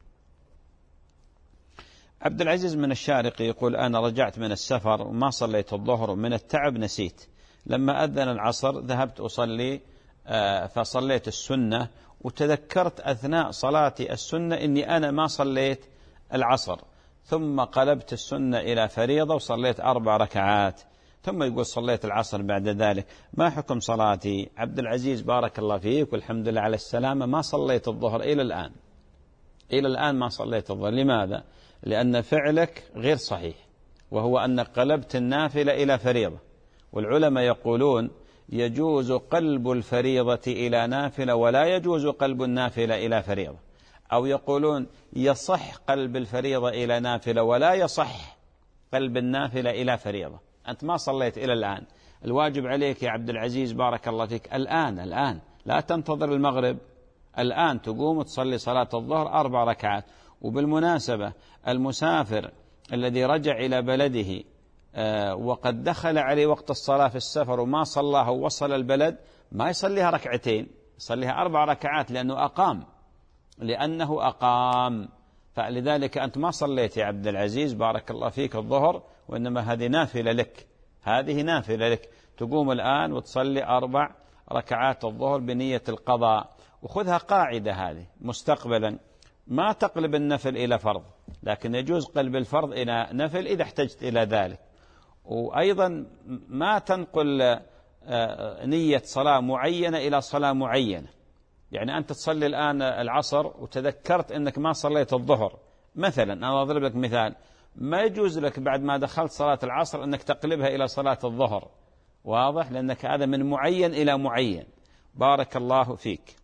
عبد العزيز من الشارقة يقول أنا رجعت من السفر وما صليت الظهر ومن التعب نسيت، لما أذن العصر ذهبت أصلي فصليت السنة، وتذكرت أثناء صلاتي السنة إني أنا ما صليت العصر، ثم قلبت السنة إلى فريضة وصليت 4 ركعات، ثم يقول صليت العصر بعد ذلك، ما حكم صلاتي؟ عبد العزيز بارك الله فيك والحمد لله على السلامة، ما صليت الظهر إلى الآن، إلى الآن ما صليت الظهر. لماذا؟ لأن فعلك غير صحيح، وهو أنك قلبت النافلة إلى فريضة، والعلماء يقولون يجوز قلب الفريضة إلى نافلة ولا يجوز قلب النافلة إلى فريضة، أو يقولون يصح قلب الفريضة إلى نافلة ولا يصح قلب النافلة إلى فريضة. أنت ما صليت إلى الآن، الواجب عليك يا عبد العزيز بارك الله فيك الآن لا تنتظر المغرب، الآن تقوم تصلي صلاة الظهر 4 ركعات. وبالمناسبة المسافر الذي رجع إلى بلده وقد دخل عليه وقت الصلاة في السفر وما صلاها ووصل البلد، ما يصليها ركعتين، يصليها 4 ركعات لأنه أقام. فلذلك أنت ما صليت يا عبد العزيز بارك الله فيك الظهر، وإنما هذه نافلة لك، تقوم الآن وتصلي 4 ركعات الظهر بنية القضاء. وخذها قاعدة هذه مستقبلا، ما تقلب النفل إلى فرض، لكن يجوز قلب الفرض إلى نفل إذا احتجت إلى ذلك. وأيضا ما تنقل نية صلاة معينة إلى صلاة معينة. يعني أنت تصلي الآن العصر وتذكرت أنك ما صليت الظهر مثلا، أنا أضرب لك مثال، ما يجوز لك بعد ما دخلت صلاة العصر أنك تقلبها إلى صلاة الظهر، واضح؟ لأنك هذا من معين إلى معين. بارك الله فيك.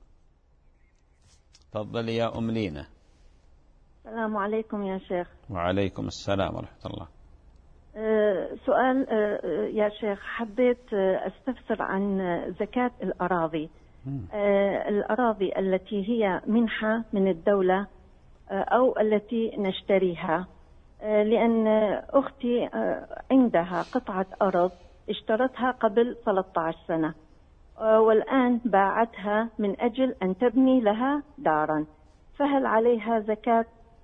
تفضل يا أم لينا. السلام عليكم يا شيخ. وعليكم السلام ورحمة الله. سؤال يا شيخ، حبيت أستفسر عن زكاة الأراضي. الأراضي التي هي منحة من الدولة أو التي نشتريها، لأن أختي عندها قطعة أرض اشترتها قبل 13 سنة والآن باعتها من أجل أن تبني لها دارا، فهل عليها زكاة؟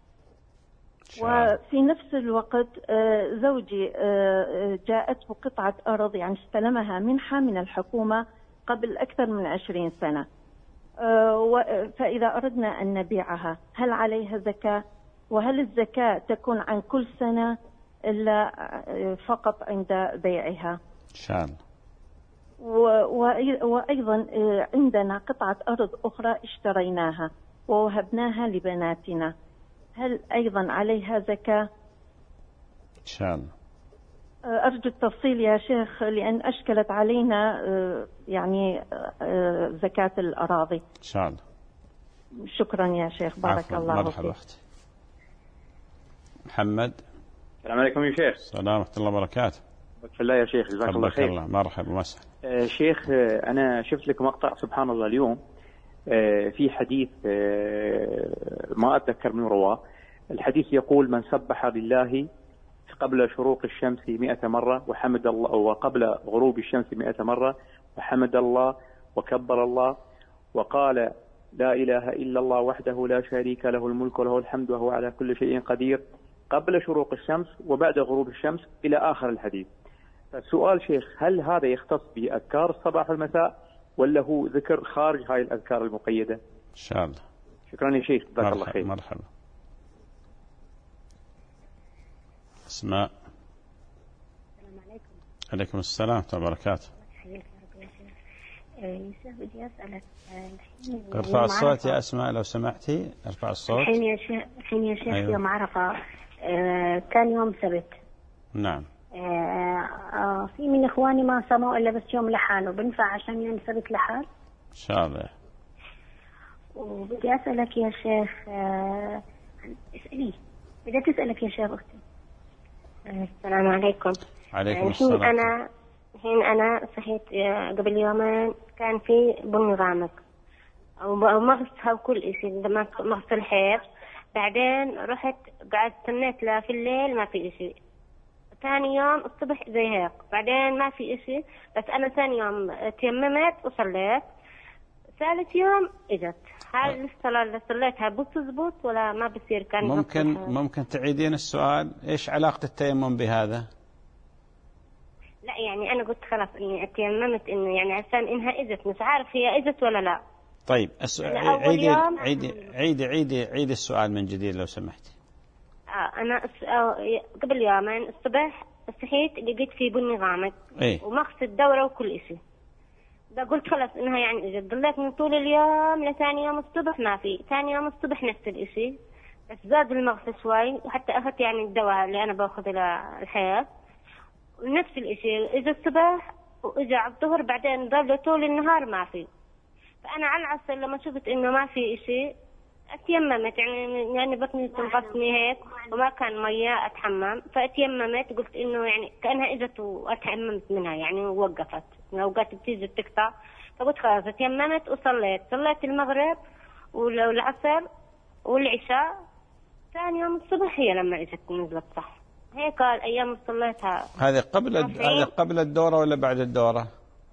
وفي نفس الوقت زوجي جاءته قطعة أرض، يعني استلمها منحة من الحكومة قبل أكثر من 20 سنة، فإذا أردنا أن نبيعها هل عليها زكاة؟ وهل الزكاة تكون عن كل سنة إلا فقط عند بيعها؟ إن شاء الله. وأيضا عندنا قطعة أرض أخرى اشتريناها ووهبناها لبناتنا، هل أيضا عليها زكاة؟ إن شاء الله. أرجو التفصيل يا شيخ، لأن أشكلت علينا يعني زكاة الأراضي. إن شاء الله. شكرا يا شيخ، بارك الله فيك. أختي محمد. السلام عليكم يا شيخ. السلام ورحمة الله وبركاته. بسم الله يا شيخ، جزاك الله خير. الله. مرحبا وسهلا. شيخ أنا شفت لك مقطع سبحان الله اليوم في حديث ما أتذكر من رواه، الحديث يقول: من سبح لله قبل شروق الشمس 100 مرة وحمد الله، وقبل غروب الشمس 100 مرة وحمد الله وكبر الله وقال لا إله إلا الله وحده لا شريك له الملك وله الحمد وهو على كل شيء قدير قبل شروق الشمس وبعد غروب الشمس إلى آخر الحديث. السؤال شيخ، هل هذا يختص بأذكار الصباح والمساء ولا هو ذكر خارج هاي الأذكار المقيدة؟ إن شاء الله. شكرا يا شيخ، جزاك الله خير. مرحبا. اسماء. السلام عليكم. عليكم السلام ورحمة الله وبركاته. حياك يا رب يا شيخ. بدي أسألك ارفع الصوت يا أسماء لو سمحتي، ارفع الصوت. الحين يا شيخ أيوه. يوم عرفة كان يوم سبت. نعم. في من إخواني ما صاموا إلا بس يوم لحاله، بنفع عشان يوم سبت لحال؟ إن شاء الله. وبدي أسألك يا شيخ بدي أسألك يا شيخ أختي. السلام عليكم. عليكم السلام. الحين أنا صحيت قبل يومين، كان في بني غامق أو مغصها وكل إشي، مغص الحيض. بعدين رحت قعدت استنيت لا في الليل ما في إشي، ثاني يوم الصبح زي هيك، بعدين ما في إشي، بس أنا ثاني يوم تيممت وصليت، ثالث يوم إجت. هل الصلاة اللي صليتها بتزبط ولا ما بصير؟ كان ممكن تعيدين السؤال؟ إيش علاقة التيمم بهذا؟ لا يعني أنا قلت خلاص إني تيممت إنه يعني عشان إنها إجت، مش عارف هي إجت ولا لا. طيب عيدي السؤال من جديد لو سمحتي. أنا قبل يومين الصبح صحيت لقيت في بني غامق إيه؟ ومغص الدورة وكل إشي. ده قلت خلاص إنها يعني إجت. ضليت من طول اليوم لثاني يوم الصبح ما في، ثاني يوم الصبح نفس الإشي، بس زاد المغص شوي، وحتى أخذت يعني الدواء اللي أنا باخذه للحياة نفس الإشي. إجا الصبح وإجا على الظهر، بعدين ضل طول النهار ما في. فأنا على العصر لما شفت إنه ما في إشي اتيممت، يعني بطني تنقصني هيك وما كان مياه اتحمم، فاتيممت قلت انه يعني كانها اجت واتحممت منها يعني ووقفت، اوقات بتيجي بتقطع، فقلت خلاص اتيممت صليت المغرب والعصر والعشاء، ثاني يوم الصبح هي لما اجت نزلت صح. هيك الايام صليتها. هذه قبل الدورة ولا بعد الدورة؟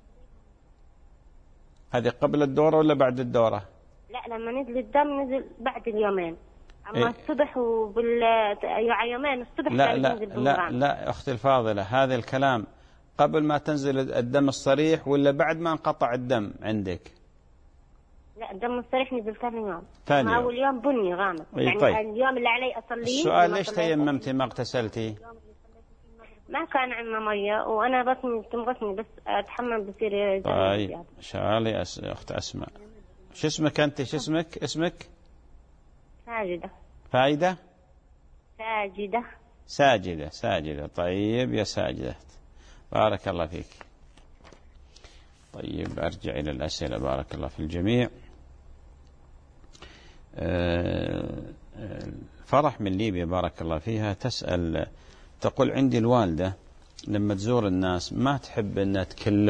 هذه قبل الدورة ولا بعد الدورة؟ لا، لما نزل الدم نزل بعد اليومين، اما إيه؟ الصبح يومين الصبح. لا اختي الفاضلة، هذا الكلام قبل ما تنزل الدم الصريح ولا بعد ما انقطع الدم عندك؟ لا، الدم الصريح نزل ثاني يوم. ثاني اول يوم بني غامق. يعني طيب. اليوم اللي علي اصلي. السؤال ليش تيممتي ما اغتسلتي؟ ما كان عندنا ميه وانا بطني تمغصني، بس اتحمم بصير. طيب شغالي اخت اسماء، شو اسمك انت؟ شو اسمك؟ ساجدة. فايدة؟ ساجدة. طيب يا ساجدة، بارك الله فيك. طيب أرجع إلى الأسئلة، بارك الله في الجميع. فرح من ليبيا بارك الله فيها تسأل، تقول عندي الوالدة لما تزور الناس ما تحب أنها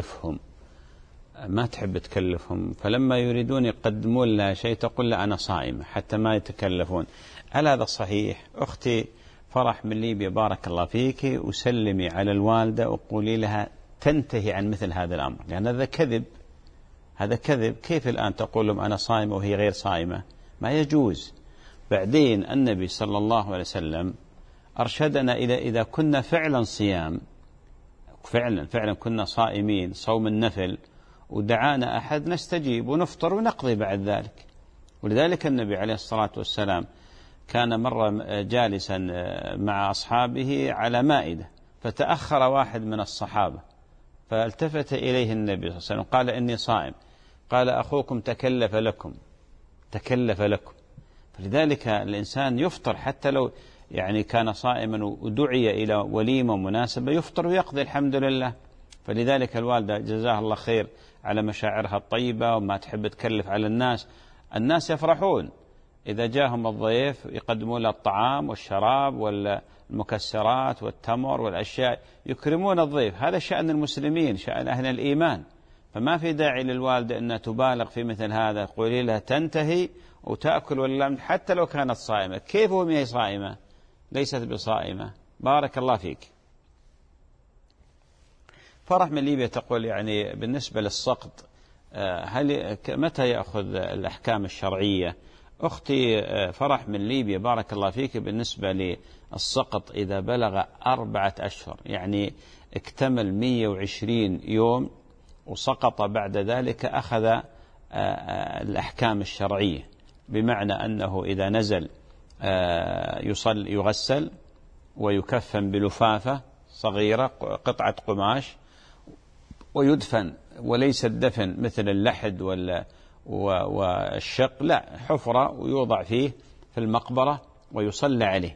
تكلفهم، فلما يريدون يقدمون لها شيء تقول لا أنا صائمة حتى ما يتكلفون. هل هذا صحيح؟ أختي فرح من ليبيا بارك الله فيك، وسلمي على الوالدة وقولي لها تنتهي عن مثل هذا الأمر، لأن هذا كذب. كيف الآن تقول لهم أنا صائمة وهي غير صائمة؟ ما يجوز. بعدين النبي صلى الله عليه وسلم أرشدنا إلى إذا كنا فعلا صيام، فعلا كنا صائمين صوم النفل، ودعانا أحد نستجيب ونفطر ونقضي بعد ذلك. ولذلك النبي عليه الصلاة والسلام كان مرة جالسا مع أصحابه على مائدة، فتأخر واحد من الصحابة، فالتفت إليه النبي صلى الله عليه وسلم قال إني صائم، قال أخوكم تكلف لكم. فلذلك الإنسان يفطر حتى لو يعني كان صائما ودعي إلى وليمة مناسبة يفطر ويقضي الحمد لله. فلذلك الوالدة جزاها الله خير على مشاعرها الطيبة وما تحب تكلف على الناس يفرحون إذا جاءهم الضيف يقدمون له الطعام والشراب والمكسرات والتمر والأشياء، يكرمون الضيف. هذا شأن المسلمين، شأن أهل الإيمان. فما في داعي للوالدة أن تبالغ في مثل هذا، قولي لها تنتهي وتأكل ولا حتى لو كانت صائمة. كيف هي صائمة؟ ليست بصائمة. بارك الله فيك. فرح من ليبيا تقول يعني بالنسبة للسقط متى يأخذ الأحكام الشرعية؟ أختي فرح من ليبيا بارك الله فيك، بالنسبة للسقط إذا بلغ 4 أشهر، يعني اكتمل 120 يوم وسقط بعد ذلك، أخذ الأحكام الشرعية، بمعنى أنه إذا نزل يغسل ويكفن بلفافة صغيرة قطعة قماش ويدفن، وليس الدفن مثل اللحد والشق، لا، حفرة ويوضع فيه في المقبرة ويصلى عليه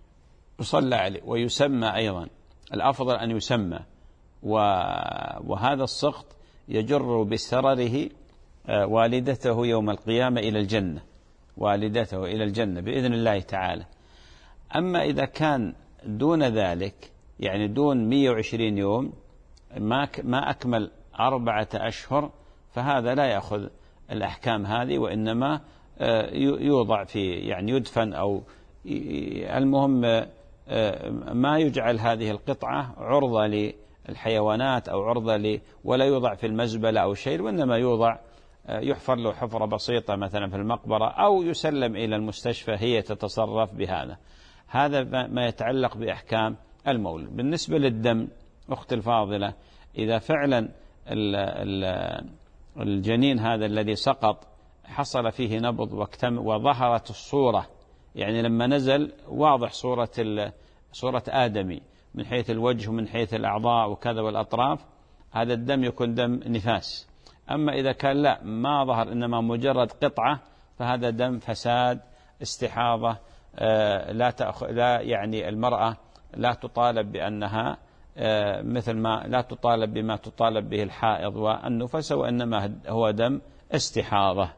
ويسمى أيضا، الأفضل أن يسمى. وهذا السقط يجر بسرره والدته يوم القيامة إلى الجنة بإذن الله تعالى. أما إذا كان دون ذلك، يعني دون 120 يوم ما أكمل 4 أشهر، فهذا لا يأخذ الأحكام هذه، وإنما يوضع في يعني يدفن، أو المهم ما يجعل هذه القطعة عرضة للحيوانات أو عرضة ولا يوضع في المزبلة أو شيء، وإنما يحفر له حفرة بسيطة مثلا في المقبرة، أو يسلم إلى المستشفى هي تتصرف بهذا. هذا ما يتعلق بأحكام المولد. بالنسبة للدم أخت الفاضلة، إذا فعلا الجنين هذا الذي سقط حصل فيه نبض وظهرت الصورة، يعني لما نزل واضح صورة آدمي، من حيث الوجه ومن حيث الأعضاء وكذا والأطراف، هذا الدم يكون دم نفاس. أما إذا كان لا ما ظهر إنما مجرد قطعة فهذا دم فساد استحاضة. لا يعني المرأة لا تطالب بأنها مثل ما لا تطالب بما تطالب به الحائض والنفس، وإنما هو دم استحاضة.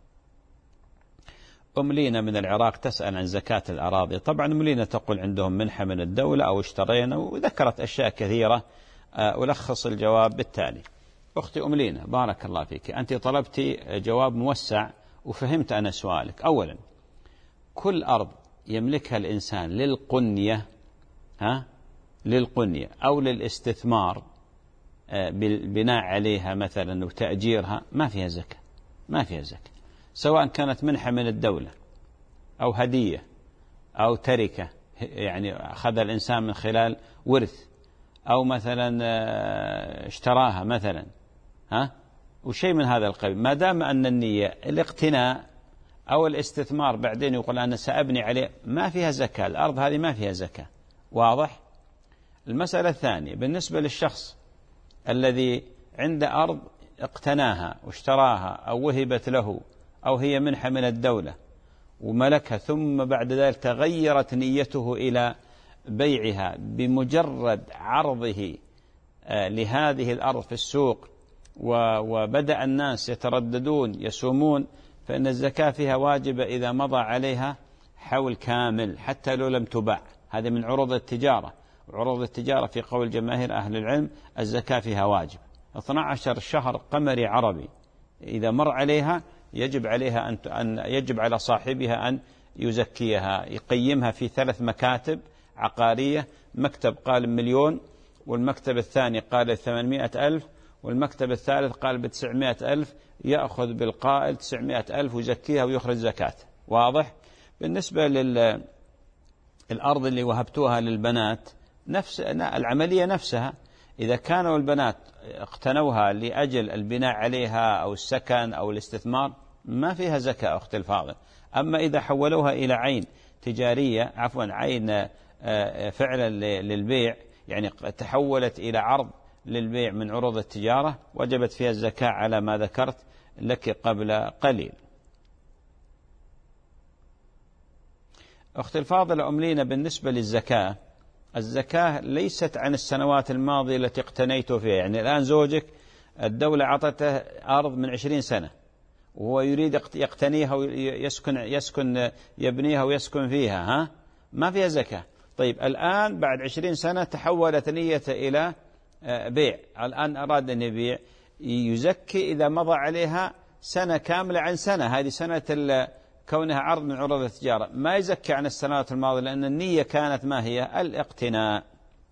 لينا من العراق تسأل عن زكاة الأراضي. طبعا لينا تقول عندهم منحة من الدولة أو اشترينا، وذكرت أشياء كثيرة. ألخص الجواب بالتالي. أختي لينا بارك الله فيك، أنت طلبتي جواب موسع وفهمت أنا سؤالك. أولا، كل أرض يملكها الإنسان للقنية للقنية أو للاستثمار بالبناء عليها مثلا وتأجيرها ما فيها زكاة، ما فيها زكاة، سواء كانت منحة من الدولة أو هدية أو تركة، يعني أخذ الإنسان من خلال ورث، أو مثلا اشتراها مثلا وشيء من هذا القبيل. ما دام أن النية الاقتناء أو الاستثمار بعدين يقول أنا سأبني عليه، ما فيها زكاة، الأرض هذه ما فيها زكاة. واضح؟ المسألة الثانية بالنسبة للشخص الذي عنده أرض اقتناها واشتراها أو وهبت له أو هي منحة من الدولة وملكها، ثم بعد ذلك تغيرت نيته إلى بيعها بمجرد عرضه لهذه الأرض في السوق، وبدأ الناس يترددون يسومون، فإن الزكاة فيها واجبة إذا مضى عليها حول كامل حتى لو لم تباع. هذا من عروض التجارة، وعروض التجارة في قول جماهير أهل العلم الزكاة فيها واجب. 12 شهر قمري عربي إذا مر عليها يجب عليها يجب على صاحبها أن يزكيها، يقيمها في 3 مكاتب عقارية، مكتب قال 1,000,000، والمكتب الثاني قال 800,000، والمكتب الثالث قال ب900,000، يأخذ بالقائل 900,000 ويزكيها ويخرج زكاة. واضح؟ بالنسبة للأرض اللي وهبتوها للبنات نفس العملية نفسها، إذا كانوا البنات اقتنوها لأجل البناء عليها أو السكن أو الاستثمار ما فيها زكاة أختي الفاضل. أما إذا حولوها إلى عين تجارية، عين فعلا للبيع، يعني تحولت إلى عرض للبيع من عروض التجارة، وجبت فيها الزكاة على ما ذكرت لك قبل قليل. أختي الفاضلة لينا بالنسبة للزكاة، الزكاة ليست عن السنوات الماضية التي اقتنيت فيها. يعني الآن زوجك الدولة عطته أرض من 20 سنة وهو يريد يقتنيها ويسكن يبنيها ويسكن فيها، ما فيها زكاة. طيب الآن بعد 20 سنة تحولت نيته إلى بيع، الآن أراد أن يبيع، يزكي إذا مضى عليها سنة كاملة عن سنة، هذه سنة كونها عرض من عروض التجارة، ما يزكي عن السنوات الماضية لأن النية كانت ما هي الاقتناء.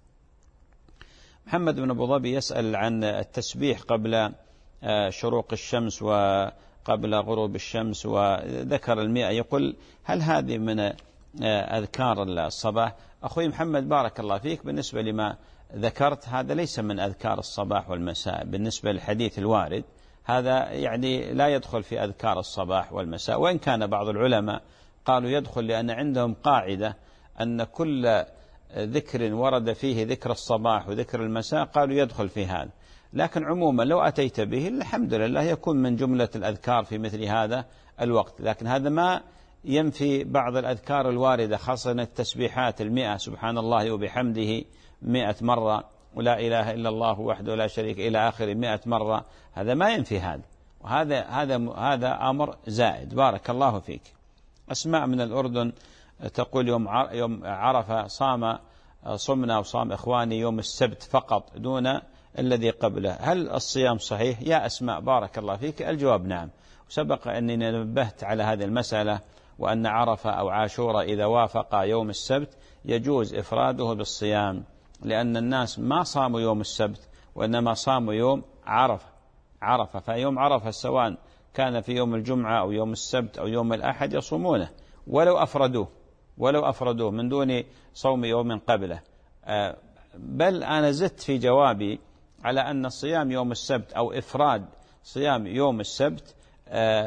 محمد بن أبو ظبي يسأل عن التسبيح قبل شروق الشمس وقبل غروب الشمس، وذكر 100، يقول هل هذه من أذكار الصباح؟ أخوي محمد بارك الله فيك، بالنسبة لما ذكرت هذا ليس من أذكار الصباح والمساء، بالنسبة للحديث الوارد هذا يعني لا يدخل في أذكار الصباح والمساء، وإن كان بعض العلماء قالوا يدخل، لأن عندهم قاعدة أن كل ذكر ورد فيه ذكر الصباح وذكر المساء قالوا يدخل في هذا. لكن عموما لو أتيت به الحمد لله يكون من جملة الأذكار في مثل هذا الوقت، لكن هذا ما ينفي بعض الأذكار الواردة، خاصة التسبيحات 100 سبحان الله وبحمده 100 مرة، ولا إله إلا الله وحده لا شريك إلى آخر 100 مرة، هذا ما ينفي هذا، وهذا أمر زائد. بارك الله فيك. أسماء من الأردن تقول يوم عرفة صمنا وصام إخواني يوم السبت فقط دون الذي قبله، هل الصيام صحيح؟ يا أسماء بارك الله فيك، الجواب نعم، وسبق أني نبهت على هذه المسألة، وأن عرفة أو عاشورة إذا وافق يوم السبت يجوز إفراده بالصيام، لأن الناس ما صاموا يوم السبت وإنما صاموا يوم عرفة، فيوم عرفة سواء كان في يوم الجمعة أو يوم السبت أو يوم الأحد يصومونه ولو أفردوه من دون صوم يوم قبله. بل أنا زدت في جوابي على أن صيام يوم السبت أو إفراد صيام يوم السبت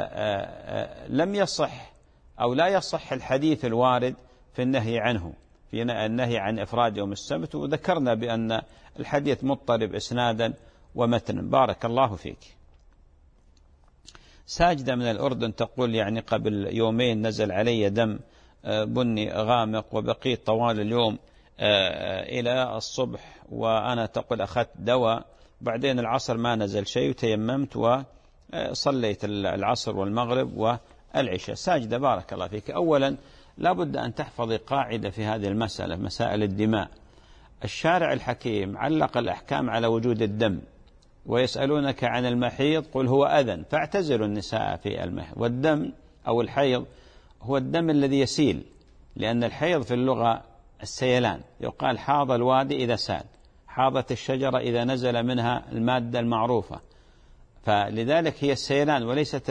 لم يصح أو لا يصح الحديث الوارد في النهي عنه، في النهي عن إفراد يوم السبت، وذكرنا بأن الحديث مضطرب إسنادا ومتنا. بارك الله فيك. ساجدة من الأردن تقول يعني قبل يومين نزل علي دم بني غامق وبقيت طوال اليوم إلى الصبح، وأنا تقول أخذت دواء، بعدين العصر ما نزل شيء وتيممت وصليت العصر والمغرب والعشاء. ساجدة بارك الله فيك. أولا لابد أن تحفظي قاعدة في هذه المسألة، مسائل الدماء. الشارع الحكيم علق الأحكام على وجود الدم، ويسألونك عن المحيض قل هو أذى فاعتزلوا النساء في المحيض. والدم أو الحيض هو الدم الذي يسيل، لأن الحيض في اللغة السيلان، يقال حاض الوادي إذا سال، حاضت الشجرة إذا نزل منها المادة المعروفة، فلذلك هي السيلان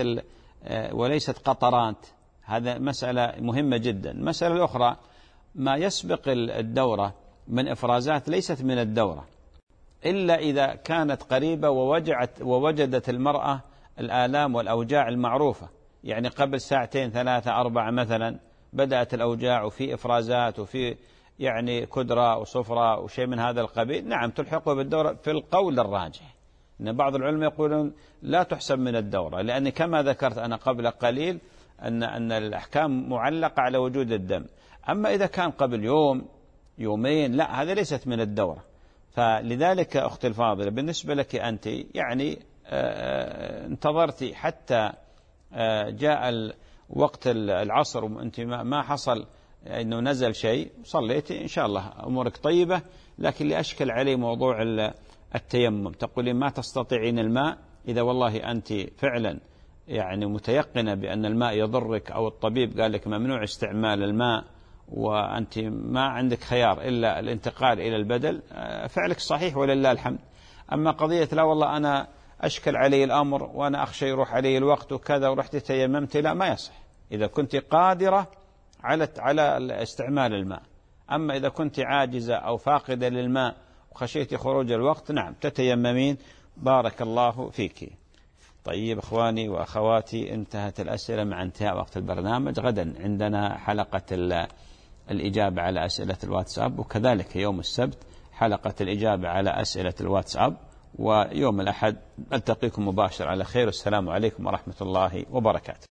وليست قطرات. هذا مسألة مهمة جدا. المسألة الأخرى ما يسبق الدورة من إفرازات ليست من الدورة إلا إذا كانت قريبة ووجدت المرأة الآلام والأوجاع المعروفة، يعني قبل ساعتين 3 4 مثلا بدأت الأوجاع وفي إفرازات وفي يعني كدرة وصفرة وشيء من هذا القبيل، نعم تلحقه بالدورة في القول الراجح. إن بعض العلماء يقولون لا تحسب من الدورة، لأن كما ذكرت أنا قبل قليل أن الأحكام معلقة على وجود الدم. أما إذا كان قبل يوم يومين لا، هذا ليست من الدورة. فلذلك أختي الفاضلة بالنسبة لك أنت يعني انتظرتي حتى جاء وقت العصر وأنت ما حصل أنه نزل شيء، صليتي إن شاء الله أمورك طيبة. لكن اللي أشكل عليه موضوع التيمم، تقولين ما تستطيعين الماء، إذا والله أنت فعلا يعني متيقنة بأن الماء يضرك أو الطبيب قال لك ممنوع استعمال الماء وأنت ما عندك خيار إلا الانتقال إلى البدل، فعلك صحيح ولله الحمد. أما قضية لا والله أنا أشكل علي الأمر وأنا أخشى يروح علي الوقت وكذا ورحت تيممت، لا ما يصح إذا كنت قادرة على استعمال الماء. أما إذا كنت عاجزة أو فاقدة للماء وخشيت خروج الوقت، نعم تتيممين. بارك الله فيك. طيب إخواني وأخواتي، انتهت الأسئلة مع انتهاء وقت البرنامج. غدا عندنا حلقة الإجابة على أسئلة الواتساب، وكذلك يوم السبت حلقة الإجابة على أسئلة الواتساب، ويوم الأحد ألتقيكم مباشر على خير. السلام عليكم ورحمة الله وبركاته.